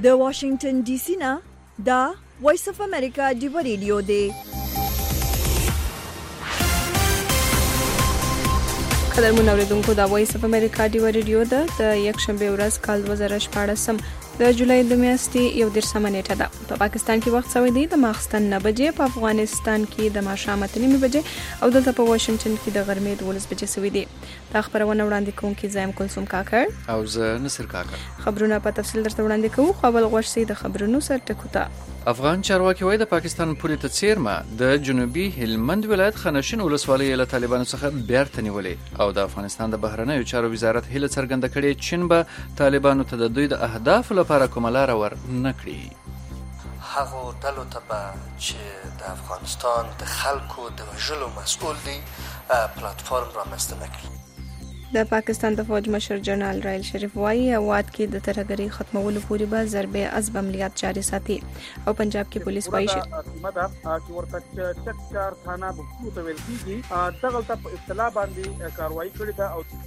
د واشنگټن ډي سي نه دا وایس اف امریکا دی ریډیو دی. قدرمن اوریدونکو دا وایس اف امریکا دی ریډیو ده د یکشنبه ورځ کال 2014 د جولای د میاشتې 11 نیټه ده. په پاکستان کې وخت سوی دی د ماخستن 9 بجې، په افغانستان کې د ماښام 3 بجې او دلته په واشنگټن کې د غرمې 12 بجې سوی دی. دا خبرونه وړاندې کوونکی زایم کلثوم کاکړ او زه نصر کاکړ. خبرونه په تفصیل درته وړاندې کوو، خو اول غوښ سي د خبرونو سر ټکوته. افغان چارواکي وایي د پاکستان پولې ته څیرمه د جنوبي هلمند ولایت خانشین ولسوالۍ له طالبانو څخه بیرته نیولې او د افغانستان د بهرنیو چارو وزارت هیله څرګنده کړې چین به طالبانو ته د دوی د اهدافو لپاره کومه لار ور نه کړي. هغه ډلو ته به چې د افغانستان د خلکو د وژلو مسؤل دي پلاتفورم رامنځته نه کړي. د پاکستان د فوج مشر جنرال رایل شریف وایي هواد کې د ترهګرۍ ختمولو پورې به ضربه عزم عملیات جاري ساتي او پنجاب کې پولیس وایي چې ورته چک کارخانه بوختو ته ویل کیږي دغلته په اصطلاح باندې کاروایی کړې ده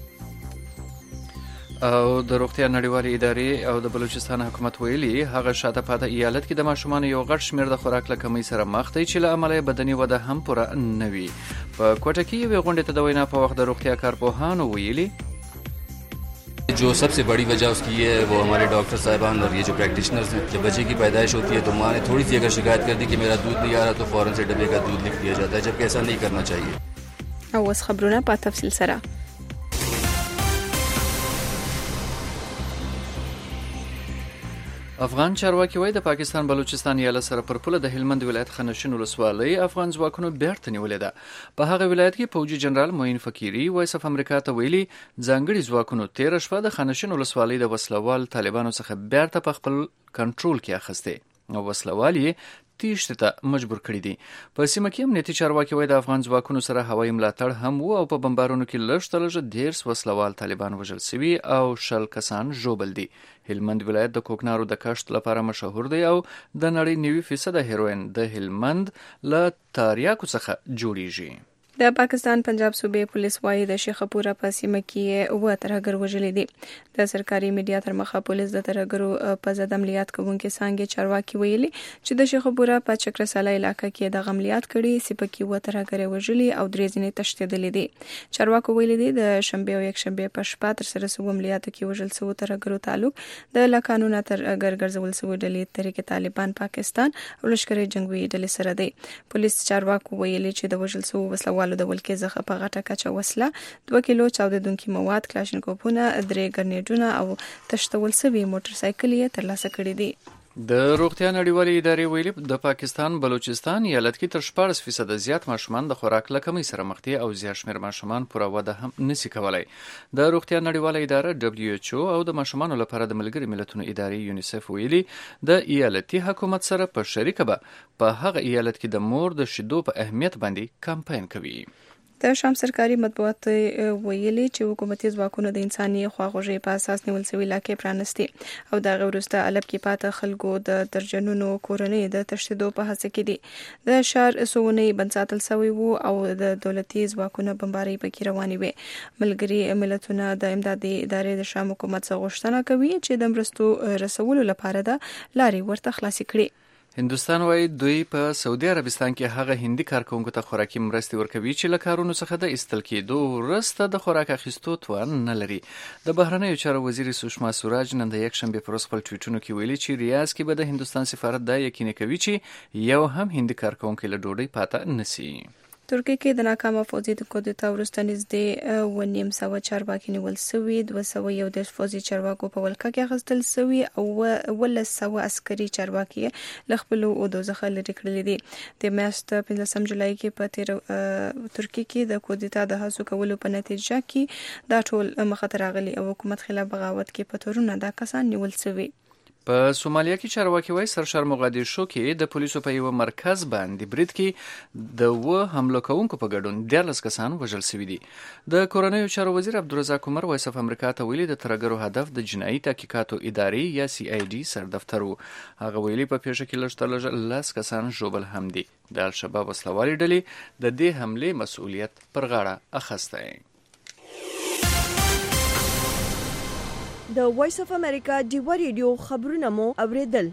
او د روغتیا نړیوالې ادارې او د بلوچستان حکومت ویلي هغه شاته پاته ایالت کې د ماشومانو یو غټ شمیر د خوراک له کمی سره مخ دی چې له امله بدني وده هم پوره نه وي. په کوټه کې یوې غونډې ته د وینا په وخت د روغتیا کارپوهانو ویلي जो सबसे बड़ी वजह उसकी ये है वो हमारे डॉक्टर साहिबान और ये जो प्रैक्टिशनर्स हैं, जब बच्चे की पैदाइश होती है तो माँ ने थोड़ी सी अगर शिकायत कर दी कि मेरा दूध नहीं आ रहा तो फ़ौरन से डब्बे का दूध लिख दिया जाता है, जबकि ऐसा नहीं करना चाहिए. او اوس خبرونه په تفصیل سره. افغان چارواکي وایي د پاکستان بلوچستان ایالت سره پر پوله د هلمند ولایت خانشین ولسوالۍ افغان ځواکونو بیرته نیولې ده. په هغه ولایت کې فوجي جنرال معین فقیری وایس اف امریکا ته ویلي ځانګړي ځواکونو 13 شپه د خانشین ولسوالۍ د وسلوال طالبانو څخه بیرته په خپل کنټرول کې اخیسته او وسلوال یې تیښتې ته مجبور کړي دي. په سیمه کې امنیتي چارواکي وایي د افغان ځواکونو سره هوایي ملاتړ هم وو او په بمبارونو کې لږ تر لږه 13 وسلوال طالبان وژل شوي او 10 کسان ژوبل دي. هلمند ولایت د کوکنارو د کښت لپاره مشهور دی او د نړۍ 90% هیروین د هلمند له تاریاکو څخه جوړیږي. د پاکستان پنجاب صوبې پولیس وایي د شیخپورا په سیمه کې اوه ترهګر وژلي دي. د سرکاري میډیا تر مخه پولیس د ترهګرو په ضد عملیات کوونکي څنګه چارواکي ویلي چې د شیخپورا په چکرساله علاقې کې د عملیات کړي سپکې اوه ترهګر وژلي او درې ځینې تښتېدلې دي. چارواکو ویلي دي د شنبه او یکشنبه په شپه تر سره سو عملیاتو کې وژل شو ترهګرو تعلق د لاکانونه ترهګر ګرځول شو ډلې طریقې طالبان پاکستان او لشکري جنگوي ډلې سره دي. پولیس چارواکو ویلي چې د وژل شو وسلوال د ولکې څخه په غټه کچه وسله 2 کیلو چاودیدونکي مواد کلاشینکوفونه 3 ګرنیډونه او تشتول شوی موټر سایکل یې ترلاسه کړي دي. د روغتیا نړیوالې ادارې ویلي د پاکستان بلوچستان ایالت کې تر 14% زیات ماشومان د خوراک له کمی سره مخ دي او زیات شمیر ماشومان پوره وده هم نشي کولای. د روغتیا نړیواله اداره WHO او د ماشومانو لپاره د ملګري ملتونو ادارې یونیسف ویلي د ایالتي حکومت سره په شریکه په هغه ایالت کې د مور د شیدو په اهمیت باندې کمپاین کوي. د شام سرکاري مطبوعات ویلي چې حکومتي ځواکونو د انساني خواخوږي په اساس نیول شوی علاقې پرانستي او د غوړسته الب کې پاته خلکو د درجنونو کورنۍ د تشدد په هڅه کې دي. د شهر سونی بنساتل سوی وو او د دولتي ځواکونو بمباري پکې روانې وي. ملګري ملتونه د امدادي ادارې د شام حکومت څخه غوښتنه کوي چې د مرستو رسولو لپاره د لارې ورته خلاصې کړي. هندوستان وایي دوی په سعودي عربستان کې هغه هندي کارکونکو ته خوراکي مرستې ورکوي چې له کارونو څخه د ایستل کېدو وروسته د خوراک اخیستو توان نه لري. د بهرنیو چارو وزیر سوشما سوراج نن د یکشنبه پر ورځ خپل ټویټونو کې ویلي چې ریاض کې به د هندوستان سفارت دا یقیني کوي چې یو هم هندي کارکونکو له ډوډۍ پاته نشي. ترکیه کې د ناکامه فوجي د کودتا وروسته نږدې 1.5 چارواکي نیول شوي، 211 فوجي چارواکو په ولکه کې اخیستل شوي او 100 عسکري چارواکي له خپلو عهدو څخه لرې کړلي دي. د میاشتې 15 جولای کې په ترکیه کې د کودتا د هڅو کولو په نتیجه کې دا ټول مخه راغلي او حکومت خلاف بغاوت کې په تورونه دا کسان نیول شوي. په سومالیا کې چارواکي وایي سرشار موغادیشو کې د پولیسو په یو مرکز باندې برید کې د حمله کوونکو په ګډون 14 کسان وژل شوي دي. د کورنیو چارو وزیر عبدالرزاق عمر وایس اف امریکا ته ویلي د ترهګرو هدف د جنایي تحقیقاتو ادارې یا CID سردفتر وو. هغه ویلي په پیښه کې لږ تر لږه 10 کسان ژوبل هم دي. د الشباب وسلوالې ډلې د دې حملې مسؤلیت پر غاړه اخیستی. د وایس اف امریکا ډیوا ریډیو خبرونه مو اوریدل.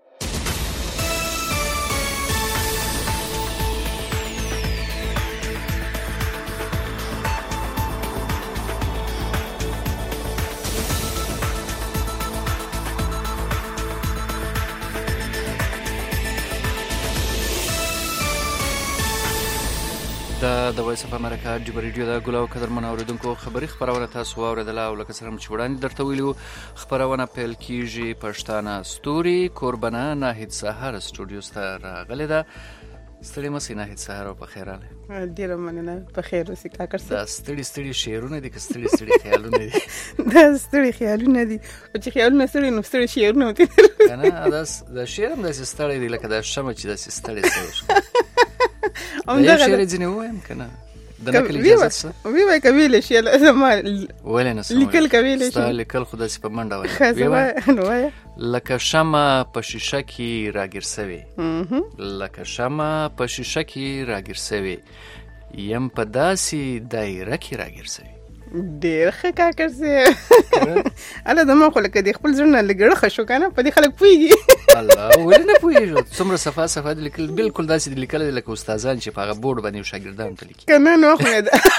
د وایس اف امریکا ډیوا ریډیو د ګل او قدرمن اوریدونکو خبری خبرونه تاسو واوریدله او لکه څنګه چې وړاندې درته ویلو خبرونه پیل کیږي پښتانه ستوري کوربنه ناهید سحر سټوډیو ته راغلی ده. ستړي مسئ ناهید سحر او په خیر راغلی. ډیره مننه په خیر اوسې کاکړ صاحب. دا ستړي شعرونه دي که ستړي خیالونه دي؟ دا ستړي خیالونه دي او چې خیالونه ستړي نو ستړي شعرونه دي کنه. دا شعر هم داسې ستړی دی لکه دا شمع چې داسې ستړی دا شعر ځینې ووایم کنه د نقل اجازه شته وی کویلی شي زما ولې نه لیکل کویلی شي ستا لیکل خو داسې په منډه وایي لکه شمع په شیشه کې راګیر سوې لکه شمع په شیشه کې راګیر سوې یم په داسې دایره کې راګیر سوې. ډېر ښه کاکړ صاحب. الله زما خو لکه د خپل زړه نه لږ ښه شو کنه په دې خلک پوهېږي. الله ولې نه پوهېږو څومره صفا د لیکل بالکل داسې د لیکل دي لکه استادان چې په هغه بورډ باندې یو شاګردان ته لیکي کنه. نو خو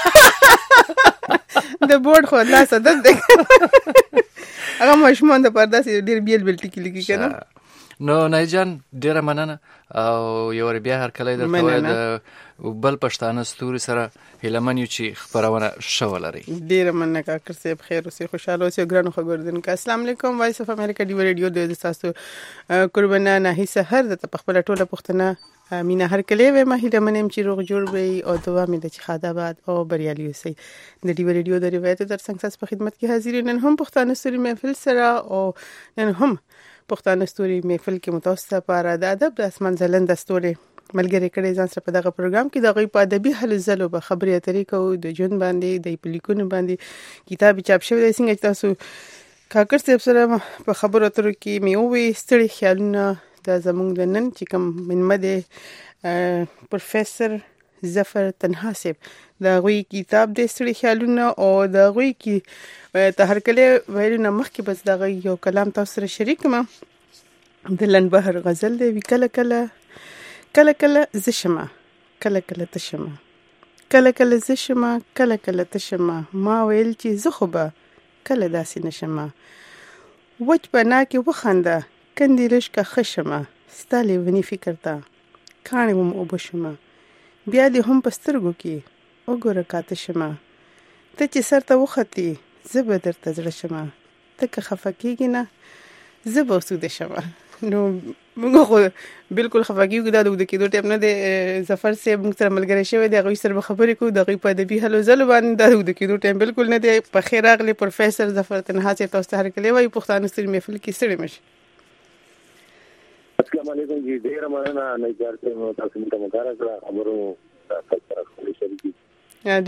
د بورډ خو لاس عادت دی هغه ماشومان د پاره داسې ډېر بیل ټکي لیکي کنه. نو نای جان ډیره مننه او یو بیا هر کله درته وای د بل پښتانه ستوري سره هیلمن یو چې خبرونه شو لري. ډیره مننه کاکړ صاحب. خیر اوسې خوشاله اوسې ګرانو خبردونکو. السلام علیکم. وایس اف امریکا ډیوا ریډیو د تاسو قربانه ناهی سحر د خپل ټوله پښتنه مینا هر کله و ما هیلمن يم چې روغ جوړ وي او دعا مې د چې خاداباد او بریالي اوسئ. د ډیوا ریډیو د روایت در څنګه په خدمت کې حاضر نن هم پښتانه ستوري محفل سره او نن هم پښتانه ستوري محفل کې متوسطه لپاره د ادب د اسمان زلند ستوري ملګری کړي ځان سره په دغه پروګرام کې د غي په ادبي هلو ځلو به خبرې اترې کوو د جون باندې د پلیکونو باندې کتاب چاپ شوی دی څنګه تاسو کاکړ صاحب سره په خبرو اترو کې مې وې ستړي خیالونه د زمونږ د نن چې کوم منمد پروفیسور ظفر تنها صاحب د غوي کتاب د ستړي خیالونه او د غوي کې ته هر کله ویل نه مخکې بس د غوي یو کلام تاسو سره شریک ما د لن بحر غزل دی کله کله زشمه کله تشمه کله زشمه کله تشمه ما ویل چې زه خو به کله داسې نشمه وچ بنا کې وخنده کندې رشکه خشمه ستالي ونی فکر تا کانې وم او بشمه بیا دې هم پسترګو کې وګوره کاته شمه ته چې سر ته وختي زه به درته زړه شمه ته که خفه کېږي نه زه به وسوده شمه. نو موږ خو بالکل خفه کېږو دا د اوږده کېدو ټایم نه دی. ظفر صاحب موږ سره ملګری شوی دی هغوی سره به خبرې کوو د هغوی په ادبي هلو ځلو باندې دا د اوږده کېدو ټایم بالکل نه دی. په خیر راغلی پروفیسور ظفر تنها صاحب تاسو ته هرکلی وایي پښتانه ستوري محفل کې ستړي مه شئ. السلام علیکم جی. ډیره مننه نجار صاحب تاسو ته مبارک کړه خبرو سره خبرې شریکې.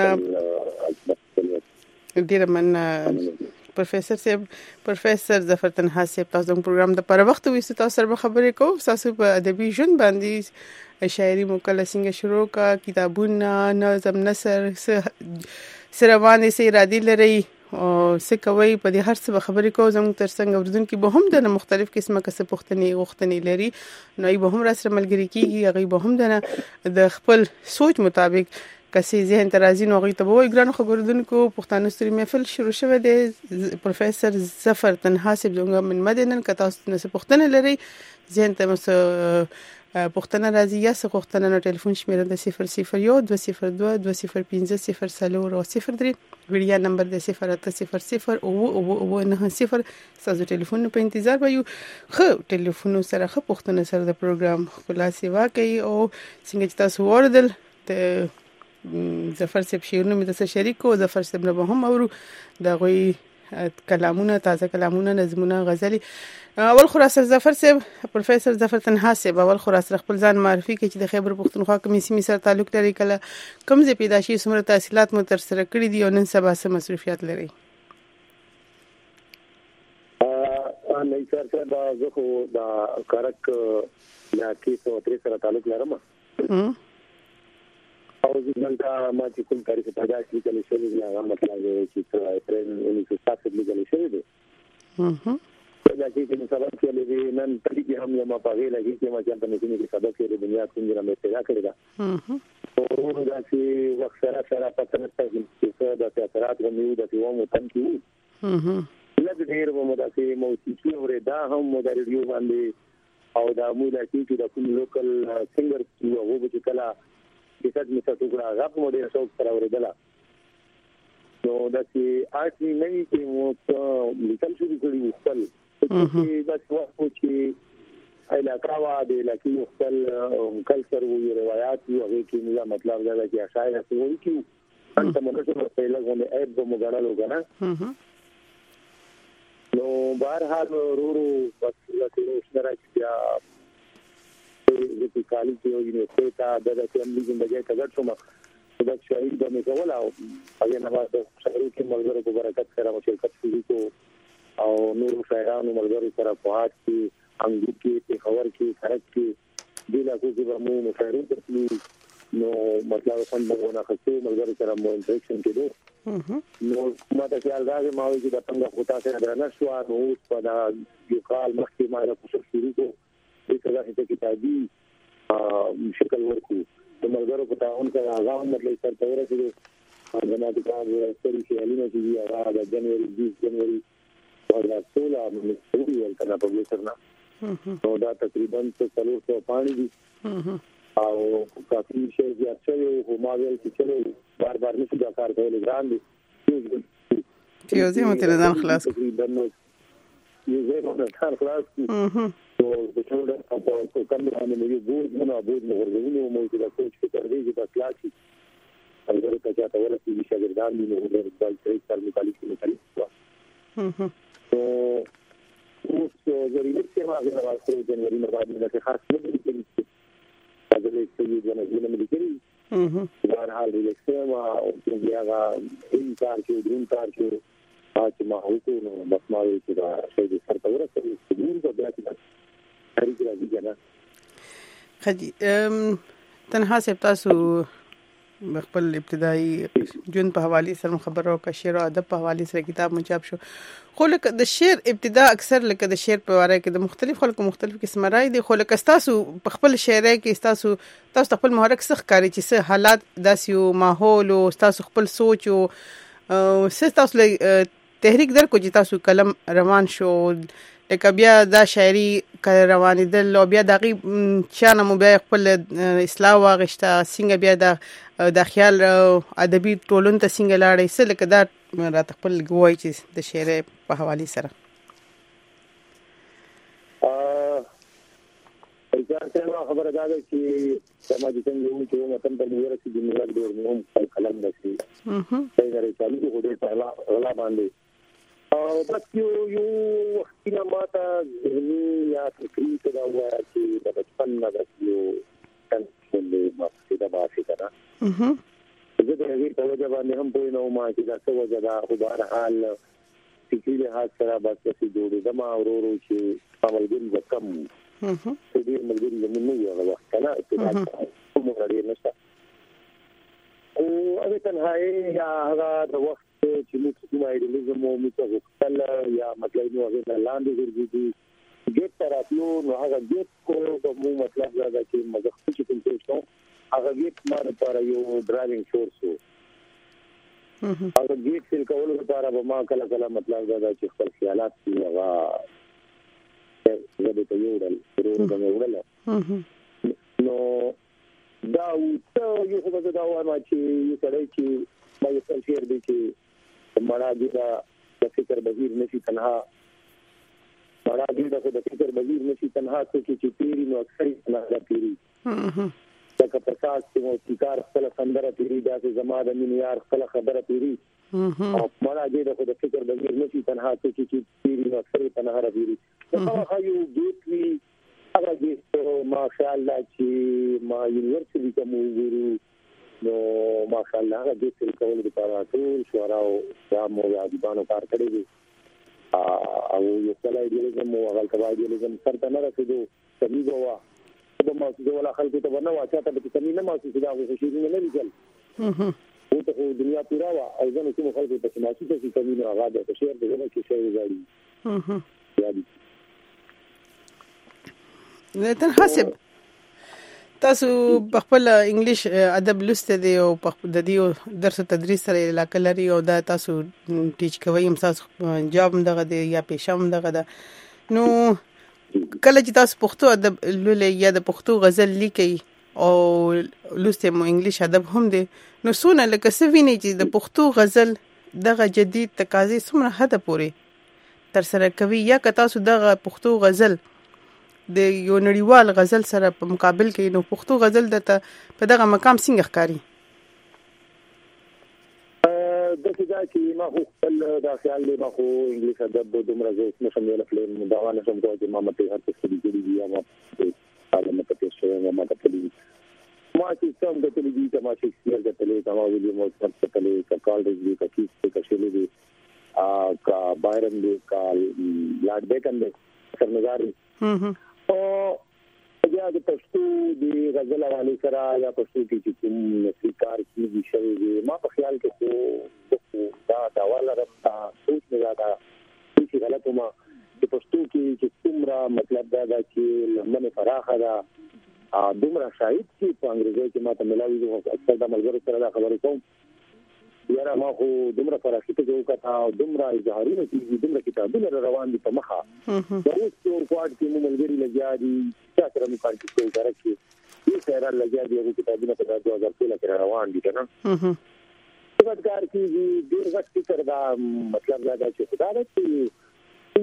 ډیره مننه پروفیسور ظفر تنها صاحب تاسو د پروګرام د پر وخت وې تاسو سره خبرې کوو تاسو په ادبي ژوند باندې شاعري مکله څنګه شروع کا کتابونه نظم نثر سره باندې سي رادي لري او څه کوي په دې هر څه خبرې کوو زموږ تر څنګه ورزون کې به هم د مختلف قسمه کسب پوښتنې لري نو ای به هم را سره ملګری کیږي هغه به هم د خپل سوچ مطابق کسي ذهن ترازی نو غي ته وای ګرانو خبردونکو پښتانه ستوري محفل شروع شوه دی. پروفیسور ظفر تنها صاحب زموږ من مدنن کته تاسو پښتنه لري ذهن ته مس پښتنه راځي یا څه پښتنه نو ټلیفون شمیره د 001 202 205 0 03 ویډیا نمبر د 0800 او 90 تاسو ټلیفون په انتظار وایو. خو ټلیفون سره خو پښتنه سره د پروګرام خلاصي واقعي او څنګه تاسو وردل ته ظفر صاحب شعرونه مې د شریکو ظفر صاحب نه هم اورو دا غوي کلامونه تازه کلامونه نظمونه غزلي. اول خلاص ظفر صاحب پروفیسور ظفر تنها صاحب اول خلاص خپل ځان معرفي کوي چې د خیبر پښتونخوا کومې سیمې سره تعلق لري کله کوم ځای پیدا شي څومره تحصیلات مو تر سره کړي دي او نن سبا څه مصروفیات لري. نه سر دا زه خو دا کارک یا کې 3 سره تعلق لرم او ځکه ما چې کوم کاری څه پیدا کړی کله شوی دی هغه مطلب چې ترن ان څه تاسو لیکل شوی دی دا چې مثلا چې لري نن طریقې هم یې ما پاغې لګي چې ما چې په نشي کې سبق کې د دنیا څنګه مې پیدا کړی دا او دا چې وخت سره پته نشته چې دا اثرات غوښنه د یو متن کې لږ ډیر و مو دا چې موسیقي اورېدا هم مو د ریډیو باندې او دا مو دا چې د کوم لوکل سنگر چې هغه چې کلا چې څه مې تاسو غواړم غاپ مو ډیر شوق سره اورېدل نو دا چې آټي نه کې مو لیکل شو کړی وختل چې دا څه چې علاقه وا د لکه خپل کلچر او روایت او هغه کې نو مطلب دا چې اشعار څه وایي چې انت مناسب په لګونه ایب مو غړالو کنه نو بهرحال ورورو بس لکه اشتراک بیا د کالج یو یونیورسيټي ته د عملي ژوندۍ ته شوم دا شهید به مې کول او هغه نه واسه شهرو کې ملګرو په برکت سره شرکت شروع او نور شاعرانو ملګرو سره په هات کې انګور کې په خبر کې خرج کې د لاکو کې مو مشاعرو ته نو مطلب څنګه نه خسته ملګرو سره مو انټریکشن کېدو نو ما ته خیال راغی ما وی چې د څنګه خطا سره درنه شو نو په دا یو کال مخکې ما له کوشش شروع کو د څنګه کتابي شکل ورکو د ملګرو په تعاون سره هغه مطلب تر تور سره د کار ورسري چې علي چې هغه د جنوري 20 جنوري او د ټول مسؤلیت ولکنا په وسرنا نو دا تقریبا 300 پانی دي او کافي شی زیات شوی او ما ویل چې چلو بار نشي دا کار کول ګران دي چې یو ځای مته ځان خلاص تقریبا یو ځای مته ځان خلاص نو د ټول په کوم باندې یو بود نو بود نو ورغلو مو چې دا کوچ کې تر دې چې دا کلاسي هغه ته چې تاسو ورته شاګردان دي نو د ځای سره مکالمه تو اوس ضروري چې ما غواړم چې جنوري نه باندې د خاص نه دي چې دا د یو جنوري نه ملګری بهرحال ریلیکس ما او بیا این کار کې درون کار کې چې ما وکړو نو بس ما وی چې دا شی د سر تور سره څنګه په بیا کې هرې راځي کنه خدي تنها سپ تاسو خپل ابتدایي جون په حواله سره خبرو کا شعر او ادب په حواله سره کتاب منچاپ شو خو لکه د شعر ابتدا اکثر لکه د شعر په واره کې د مختلف خلکو مختلف قسم راي دي خو لکه تاسو په خپل شعر کې تاسو خپل محرک سخ کاری چې څه حالات داسيو ماحول او تاسو خپل سوچ او تاسو تحریک در کو چې تاسو کلم روان شو لکه بیا دا شاعري روان دي لو بیا دغه چانه مو بیا خپل اصلاح واغشته څنګه بیا د خیال ادبي ټولون ته څنګه لاړې سره لکه دا راته خپل ګوای چې د شعر په حواله سره خبره دا ده چې سماجي څنګه چې متن په لور کې د ملت ډېر مهم کلم دسي څنګه راځي چې د تعالی باندې او بس یو وختونه ماته ذهني یا فکري څه دا وایي چې د بچپن نه یو څنګه مقصد باسي کنه زه د هغې په وجه باندې هم پوه نه وم چې دا څه وجه ده خو بهرحال فکري لحاظ سره بس چې جوړېدم ورو چې ملګري به کم چې ډېر ملګري زموږ نه وي هغه وخت کنه ابتدا کوم ډېر نشته او هغه تنهایي یا هغه د وخت چې موږ کوم ایډیالیزم او موږ غوښتل یا مطلب نو هغه لاندې ګرځي ګټ تراتلو نو هغه ګټ کو مو مطلب دا چې مزخ چې کوم څه هغه ګټ ما لپاره یو ډرایوینګ فورس وو هغه ګټ فل کولو لپاره به ما کله مطلب دا چې خپل خیالات کې هغه زه ته یو ډول ضرور کوم وړل نو دا یو څه دا وایي چې یو سړی چې ما یو څه شعر دی چې مړه دي د فکر بغیر نشي تنها مړه دي د فکر بغیر نشي تنها چې پیری نو اکثر نه پیری لکه پرکاش چې موسیقار خپل خندره پیری داسې زما د مين یار خپل خبره پیری او مړه دي د فکر بغیر نشي تنها چې پیری نو اکثر تنها پیری هغه یو ګیټ وی هغه دې ماشاءالله چې ما یونیورسيټي کوم ګورو نو ماشاءالله هغه د څه کول لپاره ټول شوراو دا مو یادبانو کار کړی دي او یو څه ایډیالیزم او هغه کبا ایډیالیزم سره نه رسیدو سمي بوا د محسوسه ولا خلکو ته نه واچاته به کمی نه محسوسه دا خو شي نه لیکل او ته دنیا پورا وا او ځنه کوم خلکو ته محسوسه شي کمی نه هغه د شهر دغه کې شي غاړي یادي نن حسب تاسو په خپل انګلیش ادب لسته دی او د دې درس تدریس سره علاقه لري او دا تاسو ټیچ کوي هم تاسو جاب دغه دی یا پېښم دغه ده نو کله چې تاسو پښتو ادب لولې یا د پښتو غزل لیکي او لسته مو انګلیش ادب هم دی نو سونه لکه سویني چې د پښتو غزل دغه جدید تقاضې څومره حد پورې تر سره کوي یا که تاسو دغه پښتو غزل د یو نړیوال غزل سره په مقابل کې نو پښتو غزل د په دغه مقام څنګه ښکاري د څه چې ما خپل د خیال له ما خو انګلیش ادب دومره زه نشم ویل فلم دا نه سم کوم چې ما مته هر څه دي دي یا ما حاله مته څه شوی ما ته دي ما چې څنګه د تلویزیون ته ما شکسپیر د تلویزیون ما ویلیم او څه تلویزیون کال دی کا کیس کا شیلې دی کا بایرن دی کا لارډ بیکن دی سرنزار او بیا د پښتو د غزل حواله سره یا پښتو کې چې کوم نصیحت کیږي شوی دی ما په خیال کې خو دا والا رب سوچ نه زیاده چې غلط ما د پښتو کې چې څومره مطلب دا چې لمنه فراخه ده دومره شاید چې په انګریزي کې ما ته ملاوي دي اکثر د ملګرو سره دا خبرې کوم یاره ما خو دومره فراخته جو کته او دومره اظهارونه کیږي دومره کتابونه روان دي په مخه دا اوس ټول کوټ کې مو ملګری لګیا دي چې سره مو کار کوي دا راکې یې سره لګیا دي هغه کتابونه په 2013 کې روان دي کنه څه کار کوي ډیر وخت فکر دا مطلب دا چې خدا دې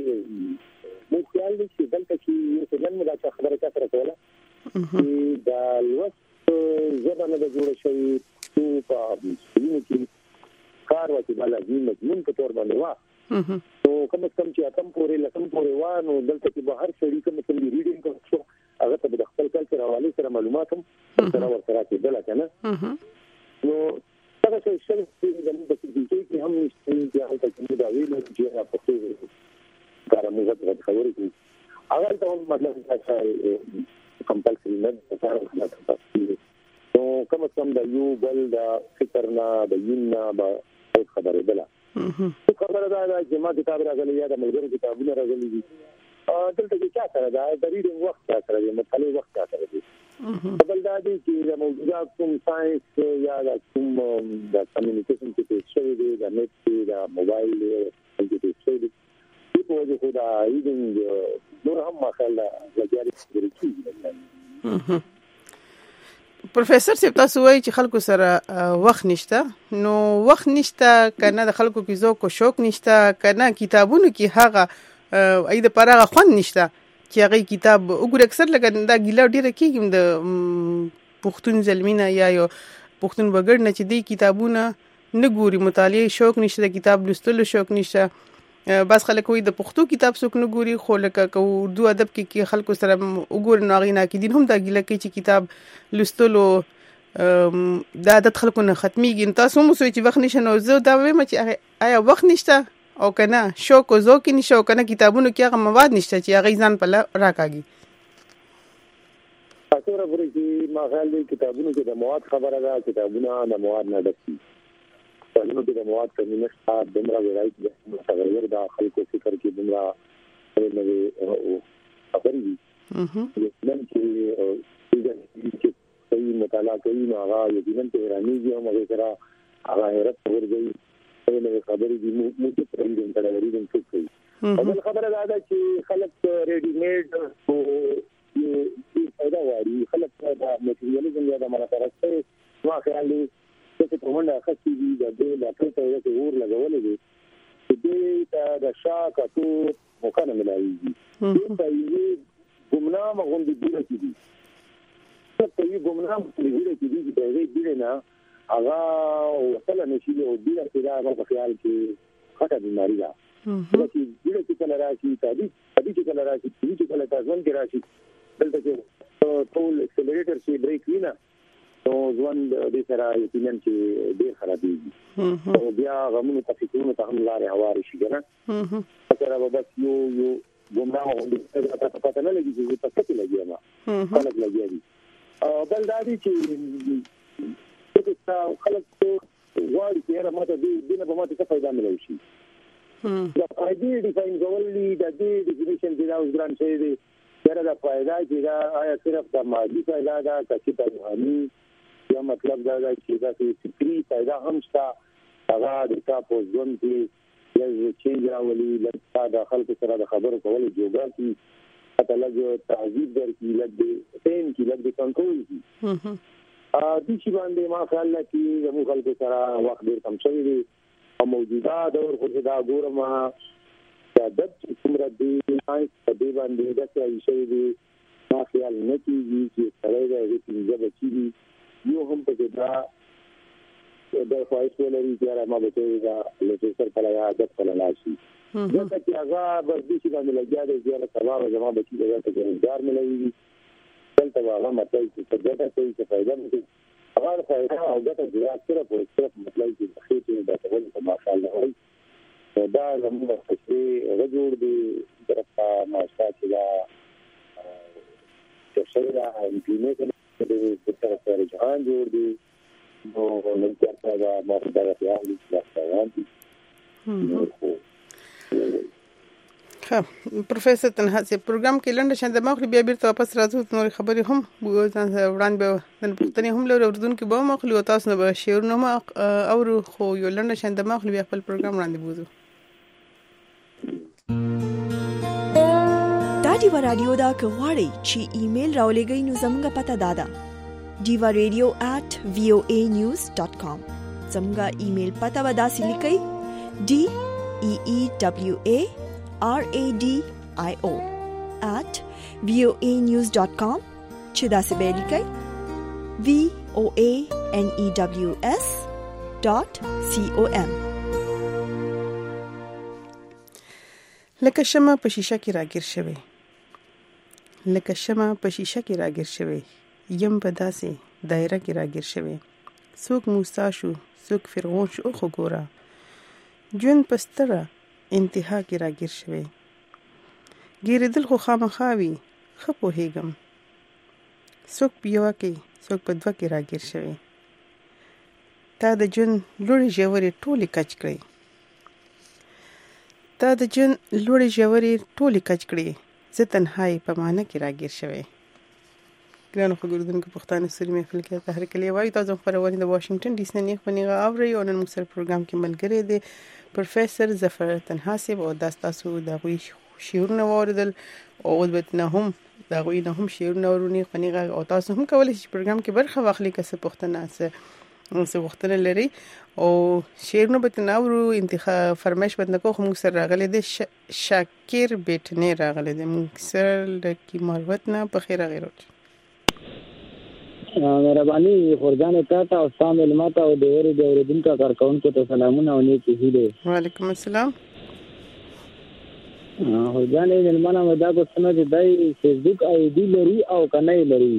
چې مو خیال دي چې دلته کې یو څه نن دا خبره سره کوله دا لوست زبانه د جوړ شوی په سینې کې کار وکړي بل ځین مضمون په تور باندې وا نو کوم چې اتم پورې لکم پورې وا نو دلته کې به هر شړی کوم ریډینګ کوو هغه ته د خپل کلچر حواله سره معلومات هم سره ورسره کېدل کنه نو هغه څه چې د موږ کې هم چې هغه ته دا ویل چې په پښتو کار موږ ته خبرې کوي هغه ته مطلب چې کمپلسري نه تاسو نو کوم د یو بل د فکر نه د ینا به خبره ده خبره ده چې ما کتاب راغلی یا د ملګرو کتابونه راغلي دي دلته کې څه سره ده د ریډینګ وخت سره دی مطالعه وخت سره دی بل دا دی چې د موجودات کوم ساينس یا د کوم د کمیونیکیشن کې څه دی د نت کې د موبایل کې څه دی په وجه خو دا ریډینګ نور هم مخاله لګیاري کیږي پروفیسور صاحب تاسو وایي چې خلکو سره وخت نشته نو وخت نشته کنه د خلکو کې ذوق او شوق نشته کنه کتابونو کې هغه اې د پرغه خوند نشته چې هغه کتاب وګور اکثر لګا دا ګیله ډیره کېږم د پښتون زلمینه یا یو پښتون بغړ نه چې دی کتابونه نه ګوري مطالعه شوق نشته کتاب لوستلو شوق نشته بس خلک وي د پښتو کتاب څوک نه ګوري خو لکه اردو ادب کې خلکو سره وګور نو غینا کې دین هم دا ګیله کې چې کتاب لستلو دا عادت خلکو نه ختميږي تاسو مو سوچ وخت نشه نو زه دا وایم چې آیا وخت نشته او کنه شوق او ذوق نشه او کنه کتابونو کې هغه مواد نشته چې هغه ځان په راکاږي تاسو راغوري چې ما خیال دی کتابونو کې د مواد خبره ده کتابونه د مواد نه ډکې نو د مواد کمی نشته دمرا ورایټ د تغیر د خلکو فکر کې دمرا نوې خبرې دي نن چې صحیح مطالعه کوي نو هغه یقینا تهراني او هغه سره هغه حیرت ورګي نوې خبرې دي مو چې پرېږدم کله ورېږم څه کوي او بل خبره دا چې خلک ریډي میډ او یو پیدا واري خلک دا مټریالیزم یا د مرکزي نو خیال چې په منډه خاصي دي د ډاکټر ته یو ور لګولې دي چې دا د شاک او مکان ملایي دا یې ګمنام غوندي دی چې څه یې ګمنام دی چې دا یې نه هغه وصله نشي او د دې دا په خیال کې خطر بیماری ده چې کله راشي چې کله راشي چې کله تاسو کې راشي دلته کې ټول اکسلریټر شي بریک وینا نو ځوان د سره یقینن چې ډیر خرابېږي او بیا غمونو تفکرونو ته هم لارې هواري شي کنه سره به بس یو ګمراه وندي دا پته نه لګي چې په څه کې لګي ما خلک لګي دي بل دا دي چې خلک وايي چې را ماته دې نه به ماته څه فائدہ ملوي شي دا فائدې ډیفاین کولې د دې ډیفینیشن چې دا اوس ګران شي دي دا د فائدہ چې دا آیا صرف د مادي فائدہ دا چې په روحاني یا مطلب دا چې دا فکری فائدہ هم شته هغه د تاسو ژوند کې یو چینج راولي لکه دا خلک سره د خبرو کولو جوګه کی پته لګي تعذيب درکې لګي پین کې لګي کنټرول کی د چې باندې ما خیال لکه زمو خلک سره وخت ډیر کم شوی دی او موجوده دور خو دا ګورم د څومره دی په دې باندې دا څه شي دی ما خیال نه کیږي چې سره دا چې بچی دی یو هم په دې دا فایس ولري چې ما به دا لږ سر کله عادت کله ناشي دا چې هغه بس دې چې باندې لګیا دی چې سبا زما بچی دا ته ګار ملوي دلته هغه مطلب چې دا څه فائدہ نه هغه فائدہ او دا چې اکثره په مطلب چې خېټه دا ټول په ماشاءالله وي دا زموږ چې رجوع دي درته ماشاء الله چې څنګه امپلیمنټ د طرفه جهان جوړ دي نو نن تاسو دا مقدار خیال دي ها پروفیسور تنهاسي پروګرام کې لنډه شاند مخلي بیا بیرته واپس راځو نور خبرې هم وړاندې به د پښتني هم لور اردن کې به مخلي او تاسو نه به شعرونه او خو یو لنډه شاند مخلي بیا خپل پروګرام وړاندې بوزو دا دیوا رادیو دا کغواړي چې ایمیل راولېږئ نو زموږه پته دادا diva.radio@voanews.com زموږه ایمیل پته ودا سلیکئ DEEWARADIO@voanews.com چې دا څه به لیکئ voanews.com لکه شمع په شیشه کې راګیر شوی لکه شمع په شیشه کې راګیر شوی یم په داسې دایره کې راګیر شوی څوک موسی شو څوک فرعون شو خو ګوره جون پستره انتها کې راګیر شوی ګیردل خو خامخاوي خپو هیګم څوک پیوا کې څوک په دوا کې راګیر شوی تا د جون لوري ژورې ټولې کچ کړې تا د جون لوري ژورې ټولې کچ کړې زه تنهایی په معنی کې راګیر شوی ګرانو خبردونکو پښتانه سوري محفل کې تهر کلی وای تاسو خبرونه د واشنگټن ډي سي نه خونیغه اوري او نن موږ پروګرام کې ملګری دی پروفیسور ظفر تنهاسي او تاسو د غوي شعرونه اوریدل او ودبتنه هم دا غوي نه هم شعرونه ورونی خونیغه او تاسو هم کولای شئ پروګرام کې برخه واخلئ که څه پښتنه څه وختونه لري او شعرونه به تناورو انتخاب فرمایش بدنه کو موږ سره راغلي دي شاکر بیٹنه راغلي دي موږ سره لکه مروت نه په خیر غیرت مهرباني خورجان ته او سلام علمات او دیوري د اوریدونکو کارکونکو ته سلامونه او نیکی هیله وعلیکم السلام خورجان علمانه مدا کو سن چې دای فیسبوک آی ډی لري او کنه لري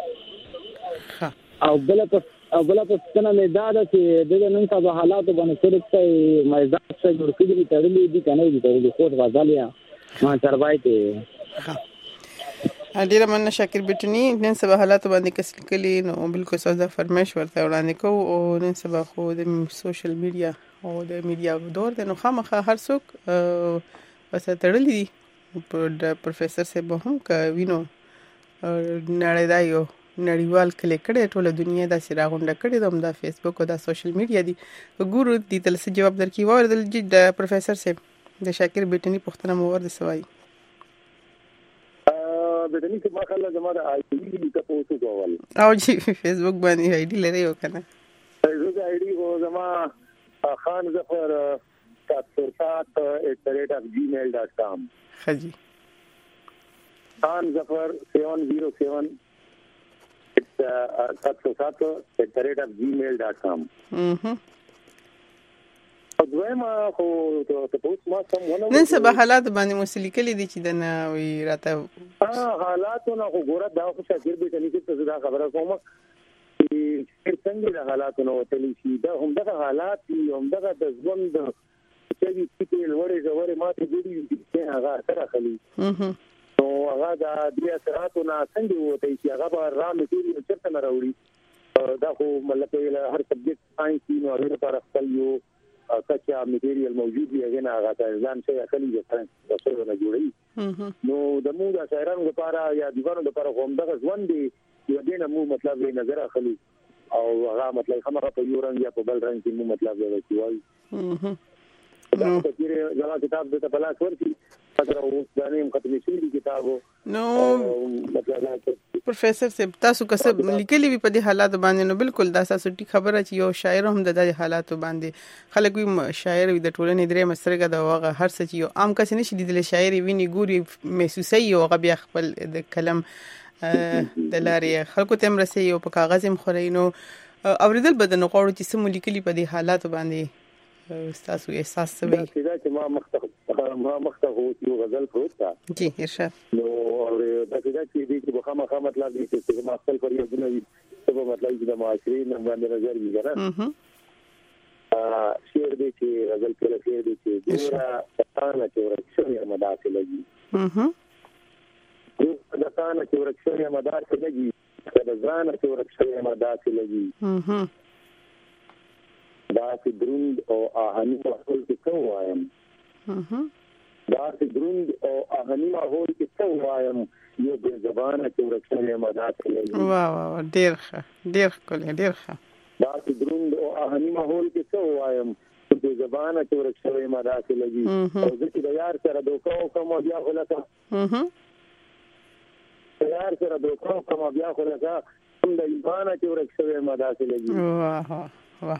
او بل په څنګه مې دا چې د نن سبا حالات باندې صرف مزاج څخه جوړ کړي تړلې دي کنه دي تړلې خو غزالیا ما چربایته ډیره مننه شاکر بیٹنی نن سبا حالات باندې کس کلی نو بالکل سوزا فرمایش ورته وړاندې کو او نن سبا خو د سوشل میډیا او د میډیا دور د نو خامخا هر څوک وسه تړلې دي پروفیسور صاحب هم کا وینو نړۍ دایو نړیوال کلی کړي ټوله دنیا دا سراغونډه کړي د فیسبوک او د سوشل میډیا دي ګورو دي تل څه جواب درکې وردل د پروفیسور صاحب د شاکر بیٹنی پښتنه مور د سوای بیٹنی چې ما خلک زما د آی ډی تاسو کوول او جی فیسبوک باندې آی ډی لري وکنه فیسبوک آی ډی هو زما خان ظفر 707@gmail.com خجی خان ظفر 707 707@gmail.com نن سبا حالات باندې موسلی کلی دي چې د نه وی راته حالاتونه خو ګوره دا خو شاکر بیٹنی چې څه دا خبره کوم چې څنګه د حالاتونو وتلی شي دا هم دغه حالات دي هم دغه د ژوند چې چې لوړې زورې کلمات دي هغه سره خلی نو هغه د دې اثراتو نه څنګه وته چې هغه به را مټیریل چرته نه راوړي دا خو ملته هر سبجیکټ ساينس نو هغه لپاره خپل یو کچا مټیریل موجود دی هغه هغه ځان شي خلی د فرانس سره نه جوړي نو د مو د شاعرانو لپاره یا دیوانو لپاره هم دغه ځوان دی یو دینه مو مطلب نظر اخلي او هغه مطلب خمره په یو رنګ یا په بل رنګ کې مو مطلب دی چې وایي دا چې کتاب د تبلاس ورتي اگر اوس د نیم ختمي شي کتابو نو مطلب پروفیسور صاحب تاسو کسب لیکلي وي په دې حالات باندې نو بالکل دا تاسو ټی خبره چې یو شاعر هم د دې حالات باندې خلک وي شاعر وي د ټولنې درې مسرګه د واغه هر څه یو عام کس نشي لیدل شاعر ویني ګوري محسوسي او غبي خپل د کلم د لارې خلکو ته مرسي او په کاغذ هم خورینو اوریدل بدن غوړو چې سم لیکلي په دې حالات باندې تاسو احساس سوي دا چې ما مخته یو غزل پروت جی ارشاد نو اور دا چې دې په خامخا مطلب دې چې ما خپل پر یو دنوي څه مطلب چې د معاشري نه باندې نظر ویګره شعر دې چې غزل په لکه دې چې ګورا ستانه چې ورکشي مداخله لګي دا ستانه چې ورکشي مداخله لګي دا ځان چې ورکشي مداخله لګي دا چې دروند او آهنی ماحول کې څه وایم دا چې دروند او آهنی ماحول کې څه وایم یو د زبانه چې ورکشي مداخله لګي واه ډیر ښه ډیر ښه دا چې دروند او آهنی ماحول کې څه وایم د زبانه چې ورکشي مداخله لګي او چې د یار سره دوکاو کوم بیا خلک یار سره دوکاو کوم بیا خلک هم د زبانه چې ورکشي مداخله لګي واه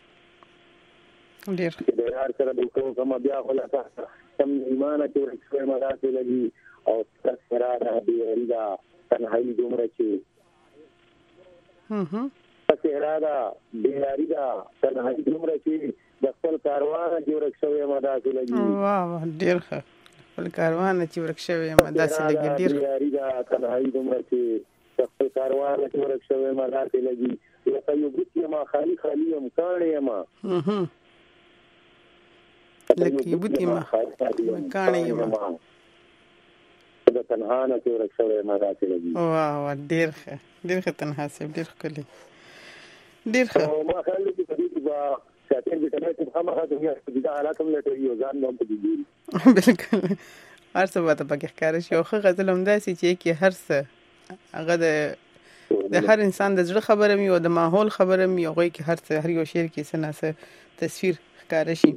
ډیر د یار سره دوکاو کوم بیا خلک هم ایمان چې ورکشي مداخله لګي او ستاسو را دی ریدا تنهایی دومره چې صحرا دا بیاری دا تنهایی دومره چې د خپل کاروان چې ورکشي مداخله لګي واه ډیر ښه خپل کاروان چې ورکشي مداخله لګي ډیر بیاری دا تنهایی دومره چې د خپل کاروان چې ورکشي مداخله لګي لکه یو بوتي ما خالی هم کاڼې ما لکه یو بوتي ما کاڼې ما د تنهانه چې ورکشي مداخله لګي واه ډیر ښه تنها سه ډیر کلی ډیر ښه ما خیال دي چې دې با ساتل دي چې خامخا د دې حالات هم لټوي او ځان نوم پدې بالکل هر څه به پکې ښکار شي او خو غزل هم داسي چې هر څه هغه د هر انسان د زړه خبره مي او د ماحول خبره مي او غوي کې هر څه هر یو شعر کې سناسه تصویر ښکار شي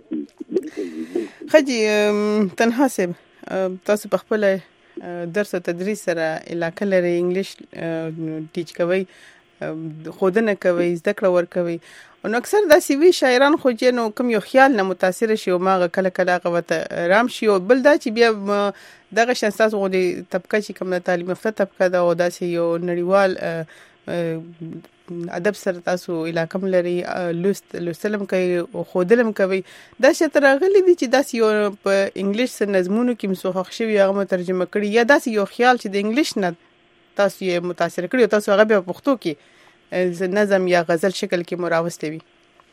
خجی تنها سه تاسو په خپل درس او تدریس سره علاقه لري انګلیش ټیچ کوي خودنه کوي زده کړه ور کوي او اکثر د سی وی شاعران خو جنو کوم یو خیال نه متاثر شي او ماغه کله غوته رام شي او بل دا چې بیا دغه شانساس غو دي طبقه چې کوم تعلیم یافته طبقه دا او دا سی یو نړیوال ادب سره تاسو علاقم لري لوستلم کوي او خودلم کوي دا شتر غلي دي چې داس یو په انګلیش سره نظمونو کې مسوخ شوی هغه ترجمه کړي یا داس یو خیال چې د انګلیش نه تاسو یې متاثر کړی تاسو هغه په پښتو کې نظم یا غزل شکل کې مراوسته وي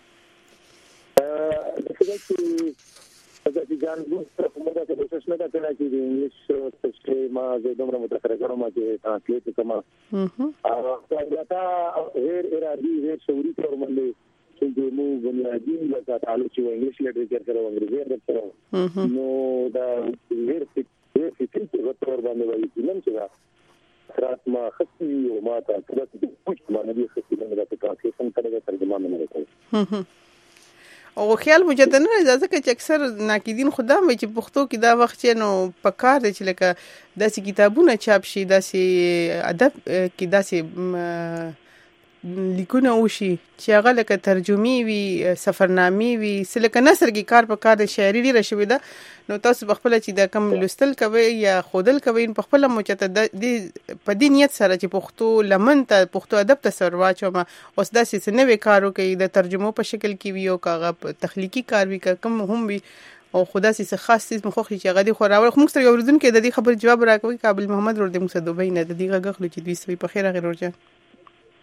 دا چې ځان ګوره کومه دا چې کوشش نه کوي چې د انګلیش څه ما زه دومره متفکر کوم چې ترانسلیټ کوم دا غیر ارادي غیر شعوري تور باندې چې مو بنیادی لکه تعلق چې انګلیش لټریچر سره او انګریزي سره نو دا غیر فکر تور باندې وایي چې نن چې رات ما خصي او ما ته څه د پوښتنه باندې خصي نه دا ترانسلیشن کړه ترجمه نه کوي او خیال مجدد نه اجازه کوي چې اکثر ناقدین خدا مې چې پښتو کې دا وخت چې نو پکار دي چې لکه داسې کتابونه چاپ شي داسې ادب کې داسې لیکونه وشي چې هغه لکه ترجمه وي سفرنامې وي سلکه نثر کې کار پکار دي شاعري لري شوی دا نو تاسو بخپل چې دا کم لوستل کوي یا خودل کوي په خپل مجدد دي په دې نیت سره چې پښتو لمن ته پښتو ادب ته سر واچو ما اوس داسې نوې کارو کوي د ترجمه په شکل کې وي او کاغه تخلیقي کار وي کوم هم وي او خدا سي خاص چیز مخوخي چې غدي خو راول خو مستر یو ورځن کې د دې خبر جواب راکوي قابل محمد ور دې موږ دوبۍ نه د دې غغلو چې دوی سوي په خیره غیر ورجن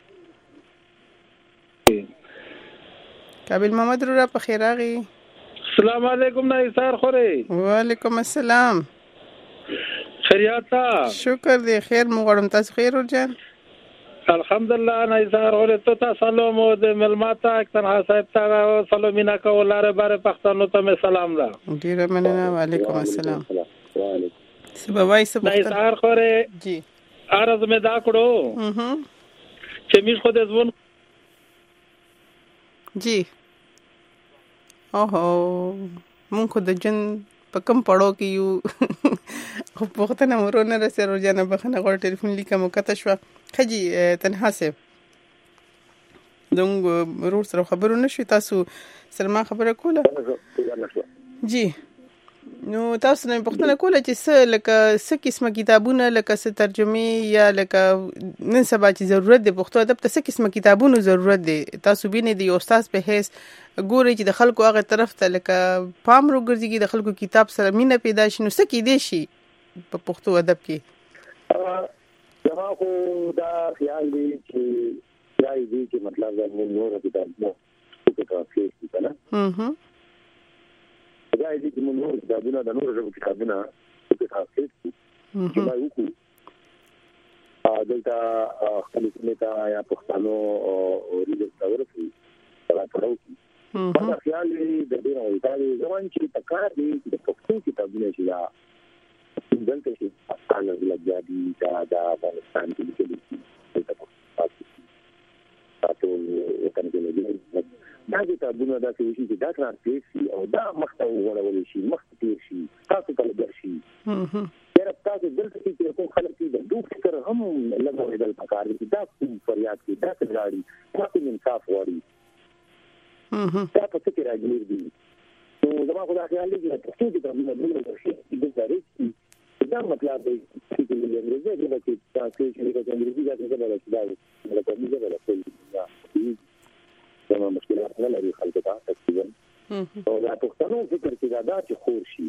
قابل محمد را په خیراغي السلام علیکم نایثار خوري. وعلیکم السلام. خیریت شکر دی خیر مو غواړم تاسو خیر ورجان. الحمدلله نایثار خوري ته سلام او د ملماته تنها صاحب ته سلامینا کولاره بار پښتنو ته سلام ده. ډیره مننه. وعلیکم السلام. سبا نایثار خوري جی ارز مې دا کړو چې میش خو د ځون جی اوه مونږ خو د جن په کم پړو کې یو خو پوښتنه ورونه رسې روزانه بخنه غوړ ټلیفون لیکم کته شو خجی تنها سه دونګ ورور سره خبرونه شو تاسو سلام خبره کوله جی نو تاسو نه پوښتنه کوله چې څه لکه څه قسمه کتابونه لکه څه ترجمه یا لکه نن سبا چې ضرورت دی پښتو ادب ته څه قسمه کتابونو ضرورت دی تاسو بینه دی استاد په هیڅ ګوري چې د خلکو هغه طرف ته لکه پام روګرځي د خلکو کتاب سره مینه پیدا شي نو څه کې دی شي په پښتو ادب کې زما خو دا خیال دی چې یا دې چې مطلب دا نور کتابونه څه ترافیک دي کنه دا دې چې نور کتابونه د نور ژبو کتابونه څه ترافیک دي چې ما وکړو دلته خپل سمېتا یا پښتنو او ریډر ورسي دا پروتي دا خیال دی د دې نوې تاریخ ځوان چې پکار دی د پښتو کتابونه چې دا دلته چې پاکستان لګیادي دا افغانستان کې لیکلي تاسو وکړئ دا کتابونه دا چې دا ترانسلیټ او دا مخته وغوړول شي مخته تیر شي تاسو ته لګر شي یاره تاسو دلته چې کوم خلک دي د دوه فکر هم لګوي د پکار دي دا فریاد دي دا څنګه تاسو انصاف غواړي دا په څه کې راځي دي نو زما خو دا خیال دی چې تاسو دې په موږ د شي د تاریخ دا مطلب دی چې د انګریزي ژبه کې تاسو چې د انګریزي ژبه د شداو د کومې ژبه د ټول دا مشکلات نه لري خلک ته تقریبا او دا پښتنو فکر کې دا چې خور شي